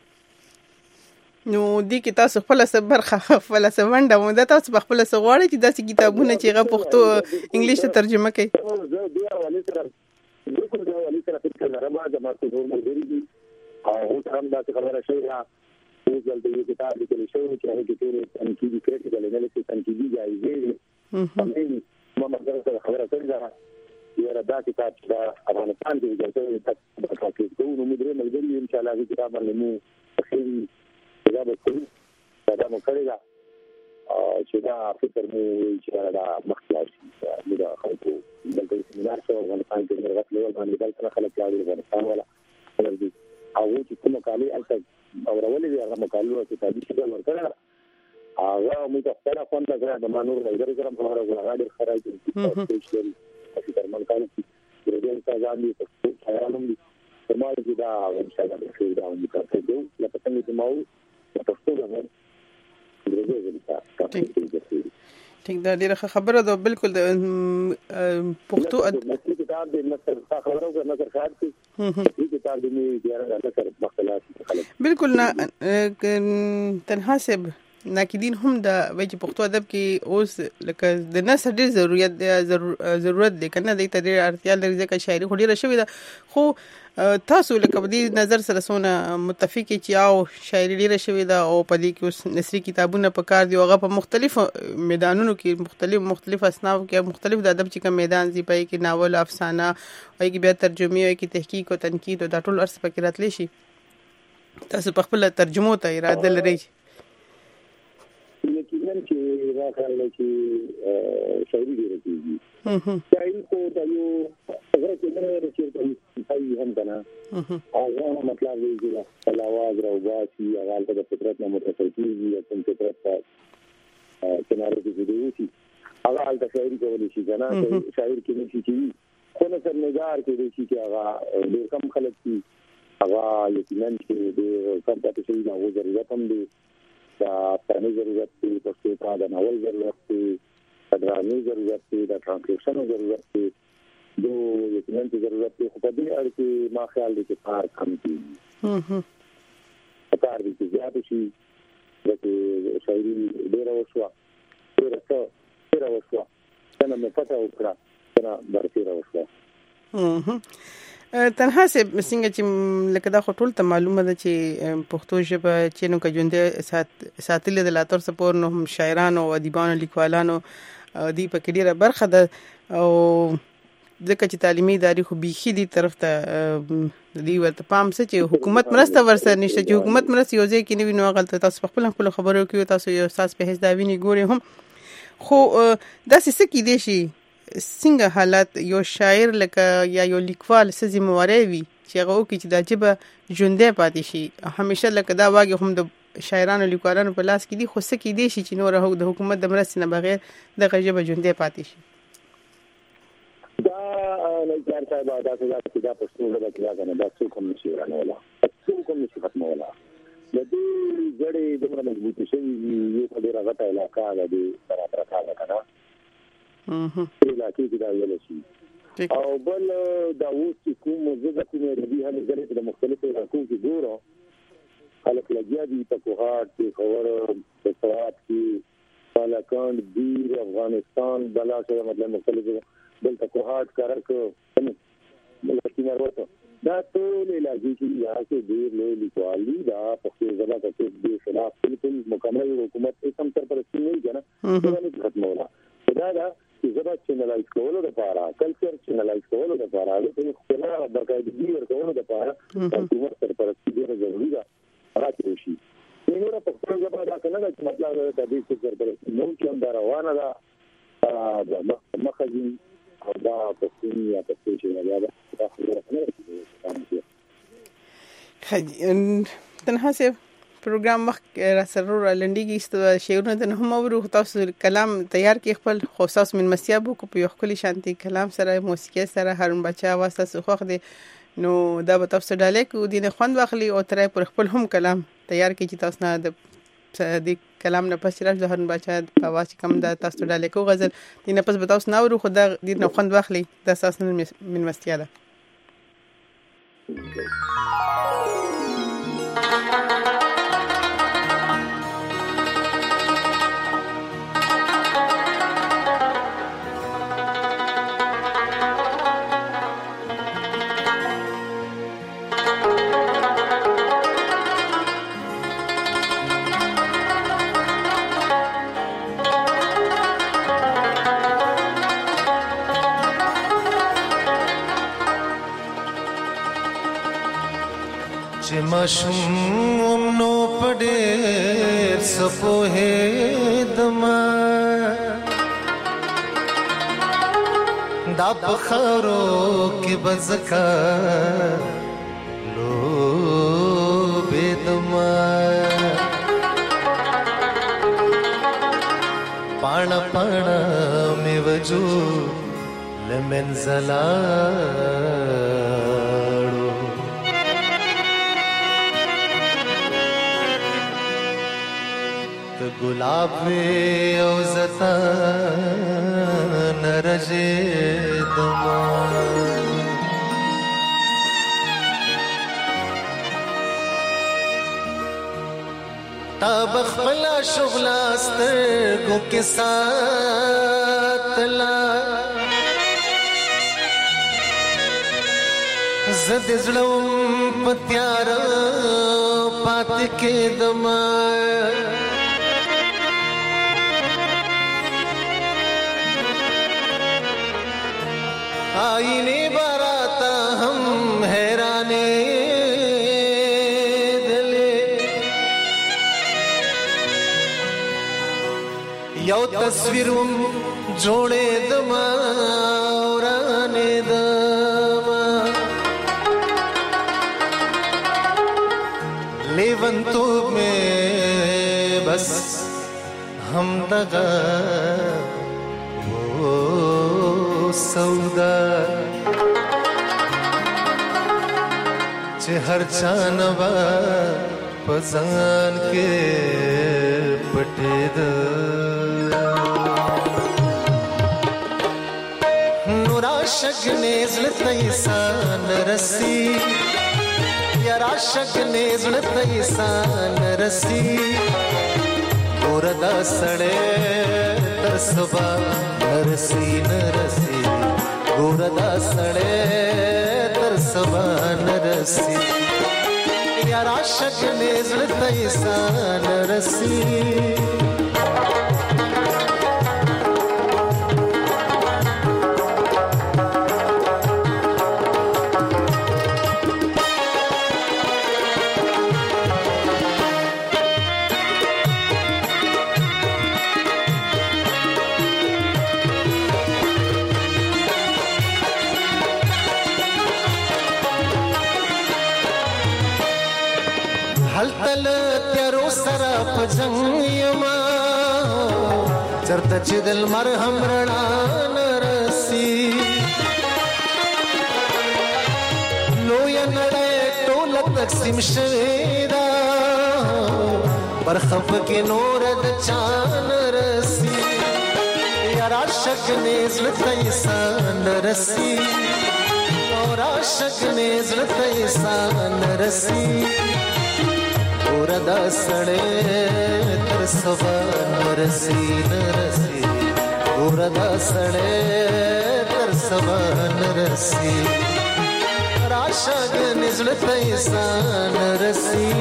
نو دې کې تاسو خپل برخه فلسفه مو دا تاسو خپل سغواړي چې داسې کتابونه چې غو پښتو انګلیش ته ترجمه کړي زه بیا ولې سره بالکل دا ولې سره فکر لرم چې ما ته نور ملګری او هم دا خبره شوی دا اوس دلته یو کتاب لیکل شوی چې هغه کې ټول تنقیدي کریټیکل انالیسس تنقیدي جایزې ما مګر خبره کړې ده یاره دا کتاب چې دا افغانستان کې ځای ته تاکید کوو نو موږ ملګری ان شاء الله دې کتاب باندې مو خپل دا به کوو دا مو کړی دا چې دا فکر مو چې دا مخکې شي دا خلکو دلته سیمینار شو افغانستان کې درغت لیول باندې دلته خلک لاړل افغانستان ولا ورته او چې کوم کالي الته اورولې دي هغه مقالو چې تاسو څنګه ورکړه هغه موږ خپل خوند غواړو د مانور غیر سره خبره غواړو خراج دي چې درمن کار کوي د دې ځان دي په خیالم دي سمال دي دا ان شاء الله خیر دا موږ کوو لکه څنګه چې ماو تاسو ته ټیک دا ډیره خبره ده بالکل د پښتو کتاب د نثر خبرو کې نثر خاص دي کتاب د میډیا نثر مختلف بالکل نه تنها سب ناقدین هم د وجه پښتو ادب کې اوس لکه د نثر ډېر ضرورت دی کنه د ته ډېر اړتیا لري ځکه شاعري خو ډېره شوې ده خو تاسو لکه په دې نظر سره سونه متفق چې او شاعري ډېره شوې ده او په دې کې اوس نثري کتابونه په کار دي او هغه په مختلفو میدانونو کې مختلف اصناف کې مختلف د ادب چې کوم میدان دی په کې ناول افسانه او کې بیا ترجمه او کې تحقیق او تنقید او دا ټول ارث پکې راتلی شي تاسو په خپل ترجمه ته اراده لرئ یقینا چې راځي چې شاعري ډېره کیږي شاعري کو دا یو هغه چې نه چې پای هم کنه هغه مطلب دی چې اواز راوځي هغه د فطرت نه متصل کیږي او د فطرت ته کناره دي چې هغه د شاعري کولای شي کنه شاعر کې نشي چې خو نه سرنګار کې دي چې هغه ډېر کم خلک دي هغه یقینا چې د کم پاتې شي دا ضرورت هم دی دا افغاني ضرورت دی پښتو ته د ناول ضرورت دی د ډرامې ضرورت دی د ټرانسلیشن ضرورت دی دو یقینا ضرورت دی خو په دې اړه کې ما خیال دی چې کار کم دی کار دی چې زیات شي د شاعري ډېر وشوه څنګه مې پته وکړه څنګه برتي راوښه تنها سه څنګه چې لکه دا خټول ته معلومه ده چې پښتو ژبه چې نو کجوندې ساتلې د لاتر سپور نو هم شاعرانو او ادیبانو لیکوالانو دی په کې ډیره برخه ده او ځکه چې تعلیمي ادارې خو بيخي دي طرف ته دی ورته پام څه چې حکومت مرسته ورسره نشته چې حکومت مرسته یو ځای کې نه ویني غلطه تاسو خپل خبرو کې تاسو یو اساس په هیڅ دا ویني ګوري هم خو دا څه کې دي شي څنګه حالت یو شاعر لکه یا یو لیکوال څه ذمہواری وي چې هغه وکړي چې دا جبه ژوندۍ پاتې شي همیشه لکه دا واګي هم د شاعرانو لیکوالانو په لاس کې دي خو څه کې دي شي چې نور د حکومت د مرستې نه بغیر دغه جبه ژوندۍ پاتې شي دا نه ځان صاحب دا چې دا پښتو ژبه کې راغله دا څه کوم نشي ورانولا څه کوم نشي ختمولا د دې جړې د مضبوطی شي یو په ډیره غټه علاقه ده د برابر کار کنه علاقې کې دا ویل شي او بل دا اوس چې کوم زده کومه ردی هله ځلې د مختلفو علاقو کې ګورو خلک لګیا دي په کوهات کې خبر په سواد کې پالاکان دیر افغانستان بلاشه مطلب مختلف بل په کوهات کارک ملتي ورته دا ټول علاقې کې یا چې ډیر لوی لیکوالي دا په ځلا کې د خلاف بالکل مکمل حکومت هیڅ تر پرستی نه کنه دا نه ختمولا دا چې زبا چینلایز کولو لپاره کلچر چینلایز کولو لپاره د خپل باقاعدګي ورکولو لپاره حکومت تر پرستی ډیره ضروري ده راځي شي نو په خپل ځبا دا کنه چې مطلب دا د دې څخه پرستی نو کوم دا روانه ده مخزي او دا په سیمه په څه نه دا خبره نه تنها سه پروګرام وخت را سره لنډیږي است شعرونه د هم ورو تاسو کلام تیار کې خپل خصوص من مسیابو کو په خپل شانتي کلام سره موسیقي سره هارون بچا واسطه سوخ دي نو دا به تاسو ډالې کو دینه خوند واخلي او ترې پر خپل هم کلام تیار کې چې تاسو نه د کلام نه پس راځي هارون بچا په واسطه کوم دا تاسو ډالې کو غزل دینه پس به تاسو نو خو دا دینه خوند واخلي د اساس من مسیاده مشوم نو پډېر سپوهې دما دا بخارو کې بزکا لو بيدما پانا پانا می وجو لمنزلا गुलाब वे औज़ता नरजे दमा तब खला शुगलास्त गो के साथ ला जद जलम पत्यार पात के दमा आईने बाराता हम हैराने दिले यो तस्वीरुम जोड़े दमा औराने दमा लेवन तो में बस हम दगा सौदा चे हर चानवा पजान के पटेद नूराशक नेज़ल तैसान रसी याराशक नेज़ल तैसान रसी औरदा सड़े तरसबा नरसी नरसी गोरदा सड़े तरस سبا نرسي یا عاشق نزل تیسان رسی پجنگیما چرته چې دل مرهم رڼا نرسي لوی نړۍ ټول تقسیم شوی دا پر خف کې نور د چان رسي یار عاشق نزل تیسان رسي اور عاشق نزل تیسان رسي وردا سړې تر سبا نرسي نرسي وردا سړې تر سبا نرسي عاشق نزل تیسان رسي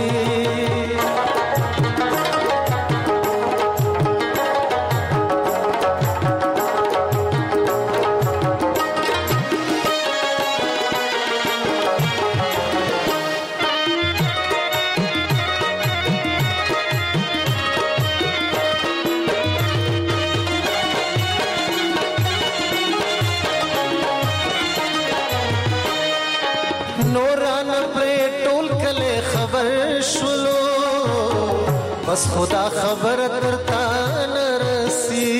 بس خدا خبر ترتا نرسی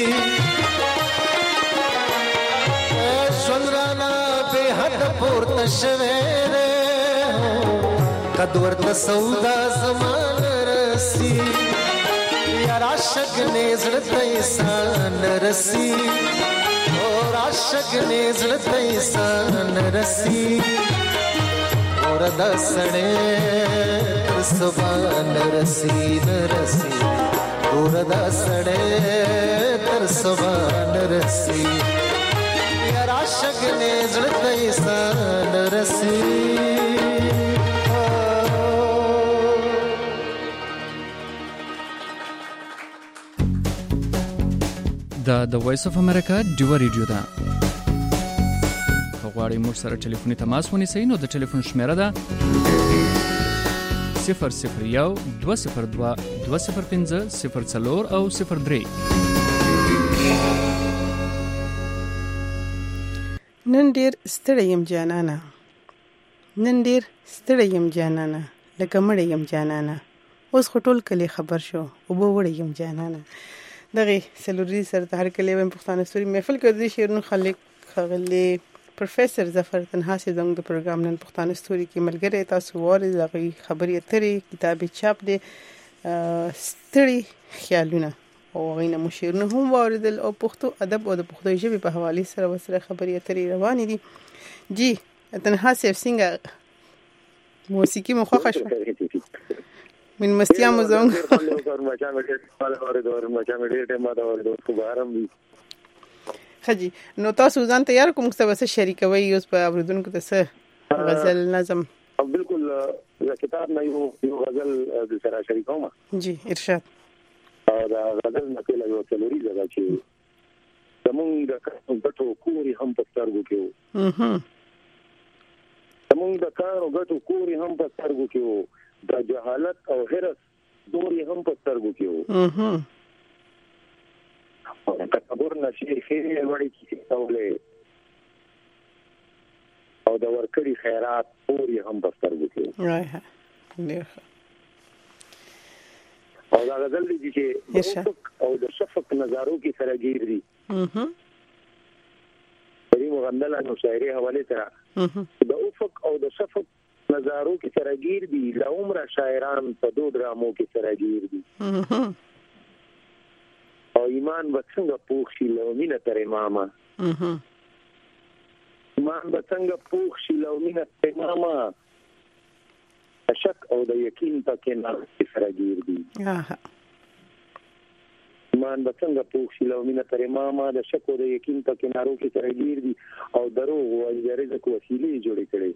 ژوند رانا بے حد پورته شوی دی قد ورته سودا زمان رسی یار عاشق نزل تیسان رسی اور عاشق نزل تیسان رسی وردا سړې تر سبا نرسي نرسي وردا سړې تر سبا نرسي یار عاشق نزل تیسان رسي دا د وایس اف امریکا ډیو ریډیو ده غواړئ موږ سره ټلیفوني تماس ونیسئ نو د ټلیفون شمیره ده 001 202 205 04 او 03. نن ډیر ستړی یم جانانه لکه مړی یم جانانه اوس خو ټول کلی خبر شو او به وړی یم جانانه دغه سلوري سره د هر کلی ویم پښتانه ستوري محفل کې د شیرونو خلک خغلی پروفیسور ظفر تنهاسي زموږ د پروګرام نن پښتانه ستوري کې ملګری تاسو واره دغه خبرې اترې کتابي چاپ دي ستړي خیالونه او غینه مشیرونه هم واردل او پښتو ادب او د پښتو ژبې په حواله سره وسره خبرې اترې روانې دي جی تنهاسي څنګه موسیقي مخه شو من مستیا مزونګ خجی نو تاسو ځان تیار کوم څه وسه شریکوي اوس په اوردونکو ته څه غزل نظم بالکل کتاب نه یو غزل د سره شریکوم جی ارشاد دا غزل نه کله یو څلوري ځای چې زمونږ د کټو کوري هم په سترګو کې زمونږ د کارو غټو کوري هم په سترګو کې د جهالت او حرس دوري هم په سترګو کې تکبر نشي خیر وړي چې تولې او د ورکړي خیرات پوری هم په سترګو کې راځه او دا غزل دي چې او د شفق نظارو کې سره ګیر دي پرې مغندله نو شاعري حواله سره د افق او د شفق نظارو کې سره ګیر دي ل عمر شاعران په دو درامو کې سره ګیر دي او ایمان وڅنګ پوښ شي لومینه تر امامه ایمان وڅنګ پوښ شي لومینه تر امامه شک او د یقین پکې نه سره ګیر دي ایمان به څنګه پوښ شي لو مینه تر امامه د شک او د یقین په کنارو کې سرګیر دي او دروغ او د رزق وسیلې جوړې کړي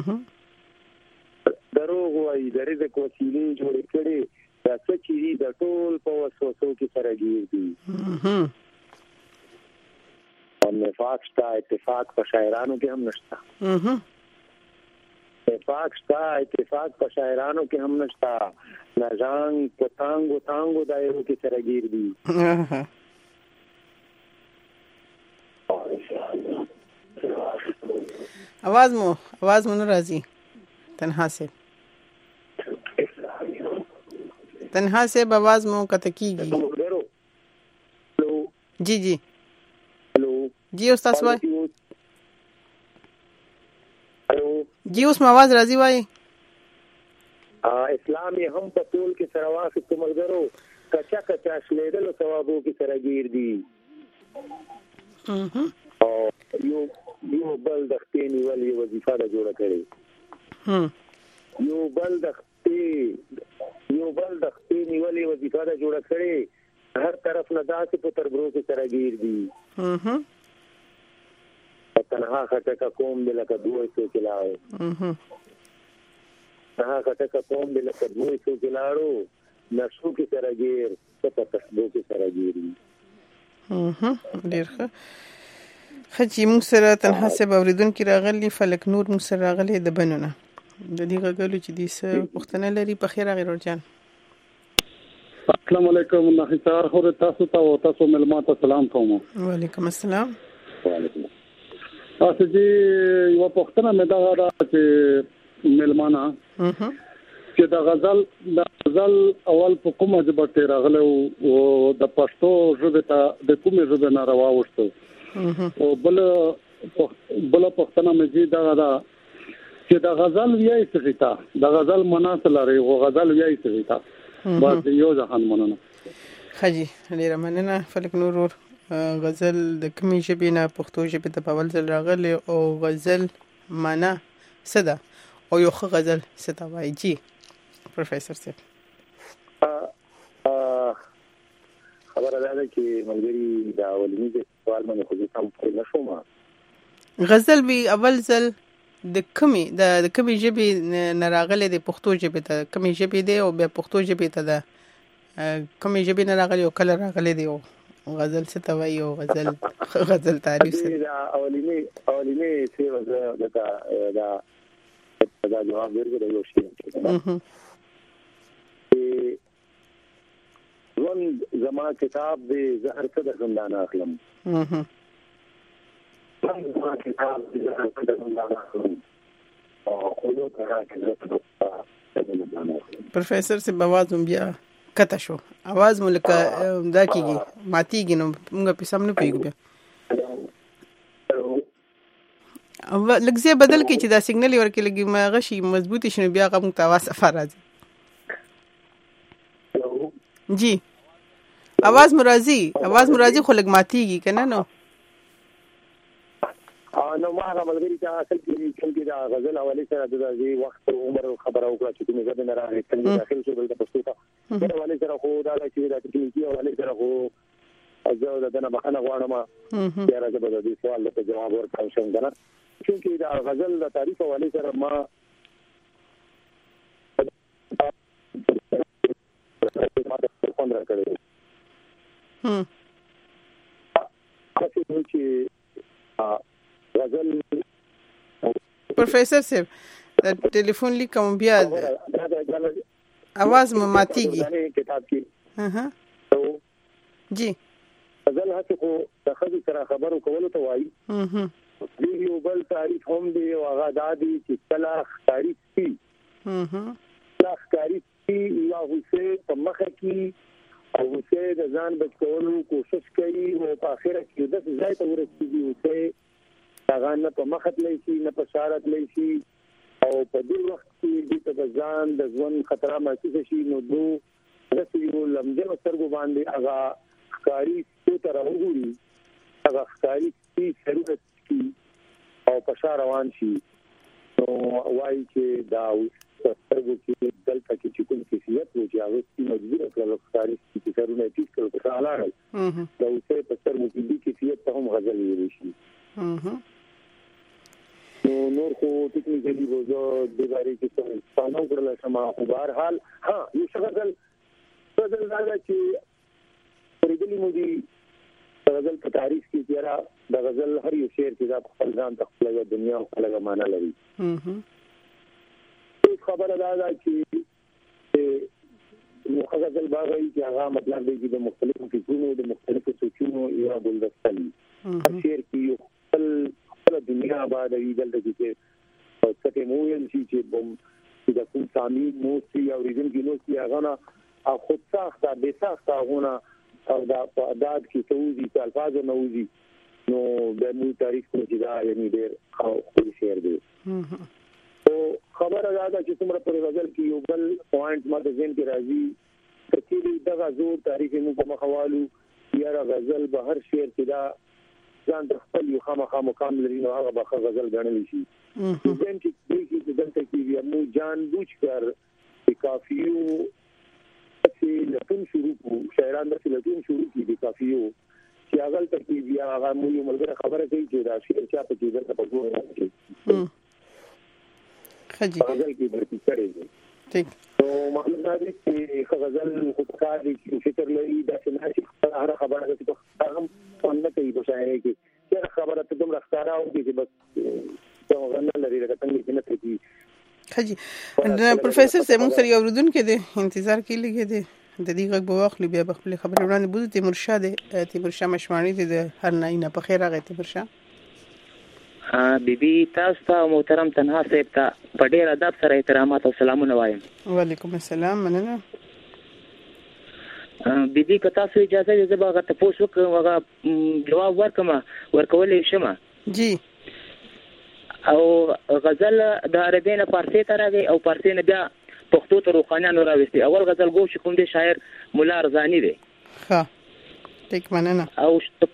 دروغ او د رزق وسیلې جوړې کړي دا څه چې د ټول په وسوسو کې سرګیر دي او نفاق شته اتفاق په شاعرانو کې هم نشته اتفاق په شاعرانو کې هم نشته نجان په تانګو دایرو کې سرګیر دي आवाज मो राजी तन्हा से आवाज मो कतकीगी जी हेलो जी उस्ताद भाई जी उसमें आवाज राजी भाई اسلام یې هم په ټول کې سرواخ استعمالګرو کچا شلیدل ثوابو کې سرګیر دي او یو بل د خپلې ولې وظیفه دا جوړه کړي یو بل د خپلې ولې وظیفه دا جوړه کړي هر طرف نه داسې په تربرو کې سرګیر دي تنها خټه کوم د لکه دوه څو کلاو ها کټه کوم د لکه دوه څو کلاړو نشو کې سرګیر په تاسو کې سرګیر ډیر ښه خچې موږ سره تنها سبا اوریدونکو راغلي فلک نور موږ سره راغلي د بنونه د دې غږلو چې دې څه پښتنه لري په خیر غیر ورجان السلام علیکم نحسار خو تاسو ته او تاسو ملمات سلام کوم وعلیکم السلام وعلیکم تاسو دې یو پښتنه مې دا چې ملمانا چې د غزل اول په کومه ژبه کې راغله او د پښتو ژبه ته د کومه ژبه نه راوښته او بل پښتنه مې دا چې د غزل ویای څه د غزل مناسب لري او غزل ویای څه بعد یو ځان مننه خجی ډیر مننه فلک نور غزل د کومې ژبې نه پښتو ژبه ته په اول ځل راغله او غزل معنا څه ده او یو ښه غزل څه ته وایي جی پروفیسور صاحب خبره ده چې ملګری دا اولنی سوال باندې خو تاسو په نشوم غزل وی اول ځل د کومې ژبې نه راغله د پښتو ژبې ته کومې ژبې دی او بیا پښتو ژبې ته ده کومې ژبې نه راغله او کله راغله دی او غزل څه ته وایي او غزل تعریف څه دا اولنی څه دا جواب ورکړل یو شی ون زما کتاب دې زهر څه د زندان اخلم زما کتاب دې زهر څه د زندان اخلم او خو ترا کې پروفیسور سے आवाज بیا کته شو आवाज ملک دا کیږي ماتيږي نو موږ په سم نه پیګو بیا لږه بدل کی چې دا سیګنل ورکې لګي ما غشي مضبوطی شنو بیا غو متواس افراز جی आवाज مرضی خو لګ ماتيږي کنه نو نو ما هغه ملګری چې اصل کې دا غزل حواله سره د دې وخت عمر خبره وکړه چې کومه ځای نه راغلی څنګه داخل شو بل د پښتو ته حواله سره خو دا چې د ټکنیکی حواله سره خو ازو دنه بخنه غواړم چې راځي به د سوال ته جواب ورکړم څنګه چې دا غزل د تاریخ حواله سره ما غزل پروفیسور صاحب ټلیفون لیکم بیا आवाज ماتيږي کتاب کې جی غزل هڅه کو د خځې سره خبرو کولو ته وایي یو بل تعریف هم دی او هغه دادی چې طلاق تعریف کی طلاق تعریف کی یا هوسه په مخه کی او هوسه د ځان بچ کولو کوشش کوي او په اخر کې د ځای ته ورسېږي هوسه هغه نه په مخه تللی شي نه په شارت تللی شي او په دې وخت کې د ځان د ژوند خطر محسوس شي نو دوه رسېږي لمجه سترګو باندې هغه ښکاری څو تر وګوري هغه ښکاری چې ضرورت کی او په شار روان شي وایي چې دا سترګو کې دلته کې چې کوم کیفیت و چې هغه سپي مجبور کړل ښکاري چې سرونه ټیټ کړل په حاله دا اوسه په سترګو کې د کیفیت ته هم غزل ویل شي نور خو ټیکنیکلی وځو د باري کې څه څنګه کړل سما په بهر حال ها یو څه غزل دا چې پرېدلی مو دي غزل په تاریخ کې چې دا غزل هر یو شعر چې دا خپل ځان ته خپل دنیا خپل معنا لري خبره دا چې نو غزل باغی چې هغه مطلب دی چې د مختلفو فکرونو د مختلفو سوچونو یو بلدستل شعر کې یو خپل دنیا آباد وي دلته چې څه مو یې چې بم چې د کوم سامي موسي او ریزن کې نو چې هغه نه خود ساخته به ساخته غونه او دا په اداد کې توزي په الفاظو نوزي نو د مو تاریخ کې دا یعنی ډېر خو شعر دی او خبره دا چې څومره پر غزل کې یو بل پوینټ ما د ذهن کې راځي ترکیبي دغه زور تاریخ مو په مخوالو یا غزل به هر شعر کې دا ځان د خپل یو خامخا مقام لري نو هغه به غزل ګڼل شي ځین چې دلته کې مو جان بوج کر کافیو چې لتون شروع کو شاعران د لتون شروع کی دي کافیو چې هغه ترکیب بیا هغه مو یو ملګری خبره کوي چې دا شعر چا په دې درته په ګورو خجی غزل کې برتی کړي ٹھیک نو مطلب دا دی چې غزل خو کار دي چې فکر لري دا چې هر خبره چې هغه څنګه کوي په شاعري کې چې خبره ته کوم راستاره او چې بس څنګه غنل لري دا څنګه نه کوي خجی پروفیسور سے موږ سره اوردون کې دي انتظار کې لګي دي د دې غږ په وخت بیا خپل خبرې وړاندې بوزي تیمور شاه مشمانی دي د هر نه په خیر راغی تیمور شاه بیبي تاسو ته محترم تنها صاحب ته په ډېر ادب سره احترامات او سلامونه وایم وعلیکم السلام مننه بیبي که تاسو اجازه یې زه به تاسو وکړم هغه جواب ورکولې شم جی او غزل د عربی نه فارسی ته راغی او فارسی نه بیا پښتو ته روخانیانو راوستي اول غزل گو چې کوم دی شاعر مولا رضانی دی ها ټیک مننه او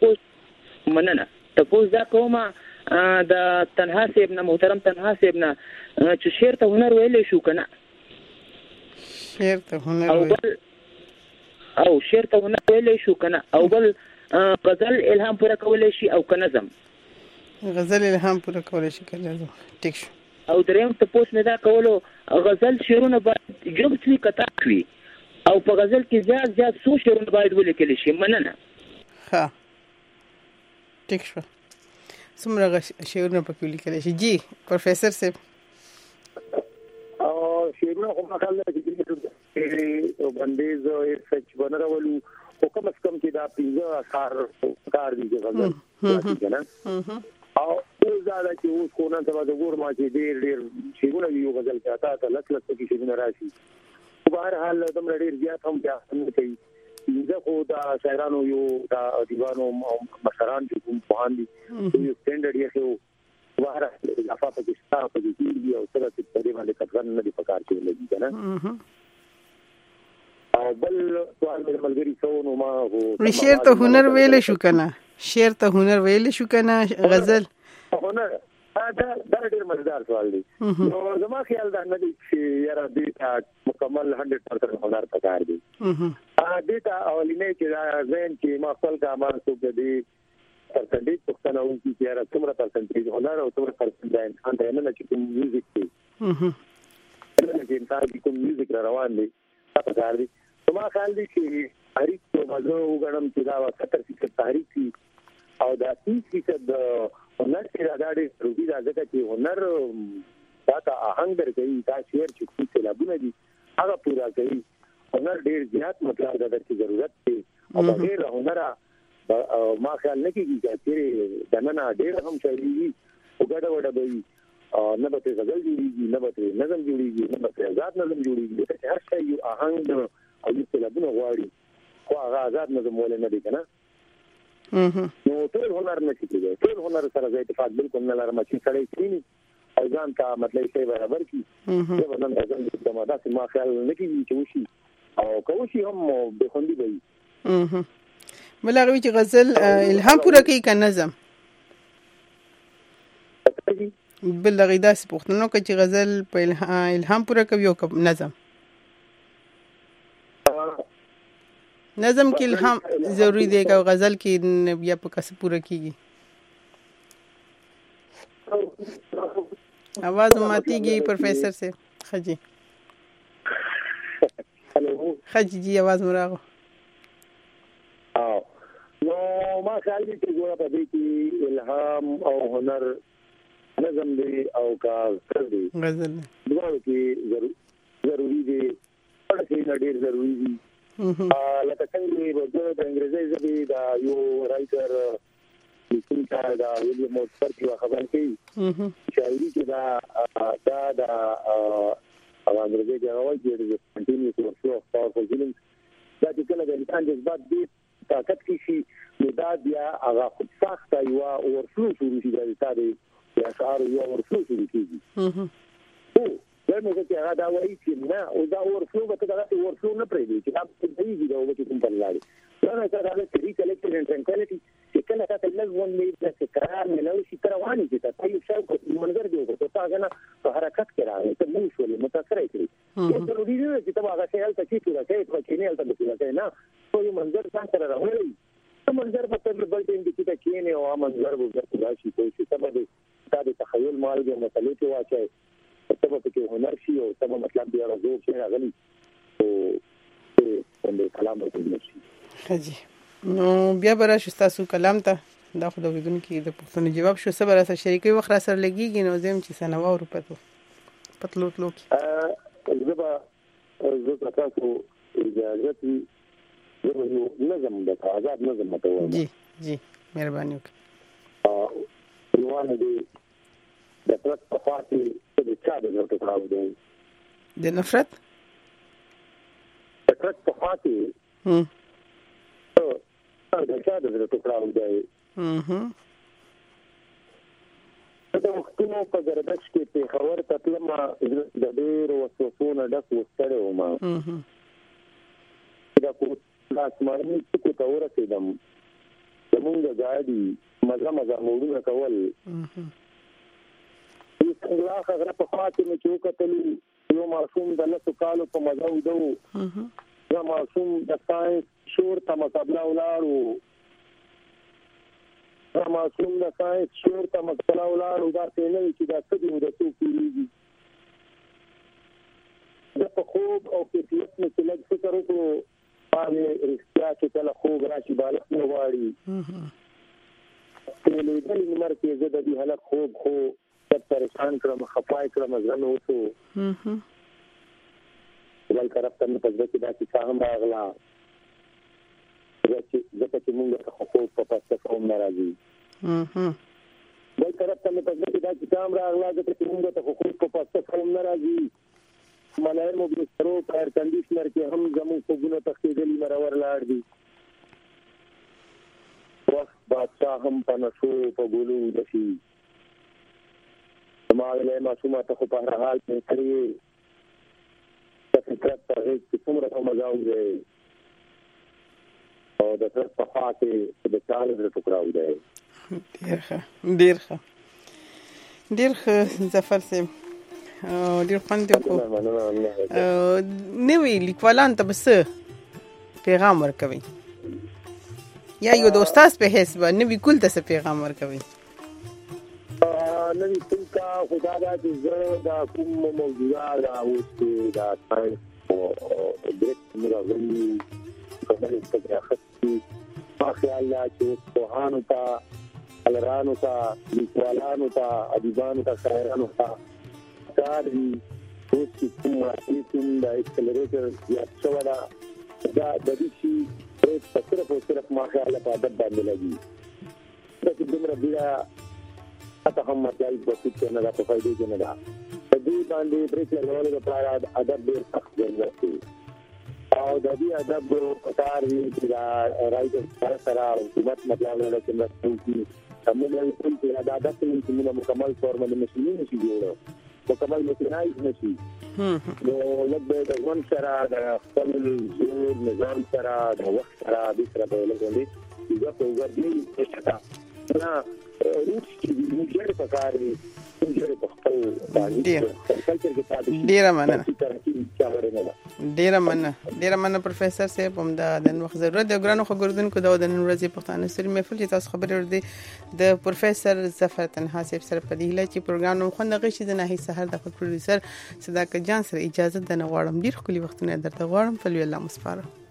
تاسو دا کومه د تنها صاحب نه محترم تنها صاحب نه چې شعر ته هنر ویلې شو کنه شعر ته هنر او شعر ته هنر ویلې شو کنه او بل غزل الهام پوره کولای شي او کنظم غزل الهام پوره کولای شي کنه ټیک شو او دریم تاسو مې دا کولو غزل شعرونه باید جوړ کتا کوي او په غزل کې زیات څو شعرونه باید ولیکل شي مننه ها ټیک شو څومره شعرونه په لیکل شي جی پروفیسور صاحب شعرونه خو مخاله چې بندیز او سچ بنرولو او کوم کم کې دا 15 کار دي غزل کنه او دا چې اوس کو نه تاسو وګور ما چې ډېر شیونه یو غزل کاته ته لکه کې شیونه راشي په هر حال تم ډېر زیات هم بیا هم کوي زه خو دا شاعرانو یو دا دیوانو مشران چې کوم په هاندي یو سټانډرډ یې خو واره افاقه کې ستاسو په دې دی او سره چې په دې باندې کټګن نه دی پکار کې لګي کنه او بل سوال مې ملګری څو نو ما هو شعر ته هنر ویل شو کنه شعر ته هنر ویل شو کنه غزل هنر دا ډېر مزدار سوال دی نو زما خیال دا نه دی چې یاره دې مکمل 100% هنر پکار دی دې ته اولینه چې دا ځین چې ما خپل کامان څو دې پرسنټیج پښتنه اون چې یاره څومره پرسنټیج هنر او څومره پرسنټیج انټر نه چې کوم میوزیک دی چې انسان کوم میوزیک روان دی پکار دی ما خیال دی چې تحریک په مزه وګڼم چې دا 70% تحریک دی او دا 30% هنر چې دا ډېر روزي دا ځکه چې هنر دا ته آهنګ درکوي دا شعر چې کوم سیلابونه دي هغه پورا کوي هنر ډېر زیات مطلب دا چې ضرورت دی او بغیر هنر ما خیال نه کیږي چې دننه ډېر هم شاعري او ګډه وډه وي نه به غزل جوړیږي نه به نظم جوړیږي نه به آزاد نظم جوړیږي چې هر شی یو آهنګ او یو سیلابونه غواړي خو هغه آزاد نظم ولې نه دی کنه نو ټول هنر نه کیږي ټول هنر سره د اتفاق بالکل نه لرم چې سړی کینی او ځان ته مطلب شی برابر کی دا بدن غزل د ماده چې ما خیال نه کیږي چې وشي او کوشي هم به خوندي وي بلغوی چې غزل الهام پوره کوي که نظم بل غیدا سپوختنو کې چې غزل په الهام پوره کوي او نظم کې الهام ضروری دی که غزل کې بیا په کس پوره کیږي. आवाज ماتیږي پروفیسور سے خجی هلو خجی جی आवाज مراغو نو ما خیال دی چې ګوره په دې کې الهام او هنر نظم دی او کا غزل دواړو کې ضروری دی پړسي ډېر ضروری دی. لکه څنګه د انګریزي ژبې دا یو رائټر لیکونکی دا ویلیام مورسر کې خبرې کوي شاعري کې دا انګریزي کې راوړل کېږي کنټینیوس ورشو اف پاورفul فیلینګز دا چې کله د انسان جذبات دي طاقت کې شي نو دا بیا هغه خود ساخته یو ورشو شروع شي د تاریخ یا شعر یو ورشو شروع کیږي دا نو چې هغه دا وایي چې نه او دا ورشو به دا ورشو نه پرېږدي چې دا دې دا وایي کوم په لاري دا نه دا د ریکلیکټ اینڈ ټرانکویلیټي چې کله تاسو لږ ونې د قرار ملو شي تر وانه چې تاسو یو څه منظر دی او تاسو هغه په حرکت کې راځي ته موږ ولې متاثر کړی دا ضروري دی چې تاسو هغه څه حالت کې راځي چې نه حالت کې راځي نه خو یو منظر ځان سره راوړي ته منظر په تر بل ټیم کې چې کېنه او منظر وګورئ راشي کوئی څه سبب د تخیل مال کې مسلې ته واچي سبب کې هنر شي او سبب مطلب دی راځو چې راغلي او څنګه کلام وکړي خجی نو بیا برا تاسو کلام ته دا خو د ودونکو د پوښتنې جواب شو سره سره شریکي وخت را سره لګیږي نو زم چې سنوا او پتلو کې زه تاسو اجازه یو نظم د آزاد نظم متوجه جی مهرباني وکړئ روانه دي د نفرت په خاطر د چا د ټکراو دی د نفرت په خاطر د چا د ټکراو دی دا وختونو په ګردش کې په خبر تطلمه د ډېر وسوسونه ډک وستړی وم دا کو لاسماني څه کو ورسېدم زمونږ ګاډي مزه موډونه کول څنګه هغه په خاطر مې چې وکتل یو معصوم د لسو کالو په مزه ودو دا معصوم د ساينس شور ته مقابله ولاړو دا معصوم د ساينس شور ته مقابله ولاړو دا څه نه چې دا څه دی د څه کیږي دا په خوب او کیفیت مې چې لږ فکر وکړو باندې رښتیا چې کله خوب راشي بالغ نه واړي په لیدل نمبر کې زه د دې حالت خوب خو پریشان کړم خفای کړم ځنه وته بل طرف ته په ځکه دا چې هم راغلا چې موږ ته خوب په پاسه کوم ناراضي بل طرف ته په ځکه دا چې هم راغلا چې موږ ته خوب په پاسه کوم ناراضي ملائم وبسترو ایر کنډیشنر کې هم زموږ خوبونه تخیدلی مرور لاړ دي وخت بادشاہ هم پنشو په ګولو دشي ماله معصومه ته په هر حال کې کړی فکرت ته هیڅ څومره په مزاو دی او د څه په خاطر د چاله د ټکراو دی ډیر ظفر سے ډیر خوند کو نوې لیکوالان ته بس پیغام ورکوي یا یو د استاد په حساب نوې کول ته پیغام ورکوي نوی څنګه خدا دا چې دا کوم موضوع دا اوس دا ساينس او ډېر مراغلي خبرې څه راخستي په خیال لا چې په ته الرانو ته لیکوالانو ته ادیبانو ته شاعرانو ته کاري اوس کوم دا اکسلریټر یا څه دا د دې شي صرف ما خیال په ادب باندې لګي دا چې دمر بیا اته هم مطلب په څه نه دا په فائدې کې نه دا د دې باندې پرې له لپاره ادب ډېر سخت دی او د دې ادب په کار کې دا راځي سره حکومت مطلب له چې موږ موږ ټول دا ادب چې موږ مکمل فورمه نشي جوړو مکمل متنایز نشي نو لږ د ځوان سره د خپل زور نظام سره د وخت سره د سره په لګولې دا په ورګي څه نه روح چې موږ یې پکاري چې په خپل ډیره مننه پروفیسور صاحب هم د وخت ضرورت د ګرانو خبردونکو د نن ورځې پښتانه سری محفل چې تاسو خبرې ورده د پروفیسور ظفر تنها صاحب سره په دې چې پروګرام نو خوند غشي د نه سحر د پروډوسر صداقت جان سره اجازه د نه غواړم ډیر خولي وختونه درته غواړم فل الله مصفاره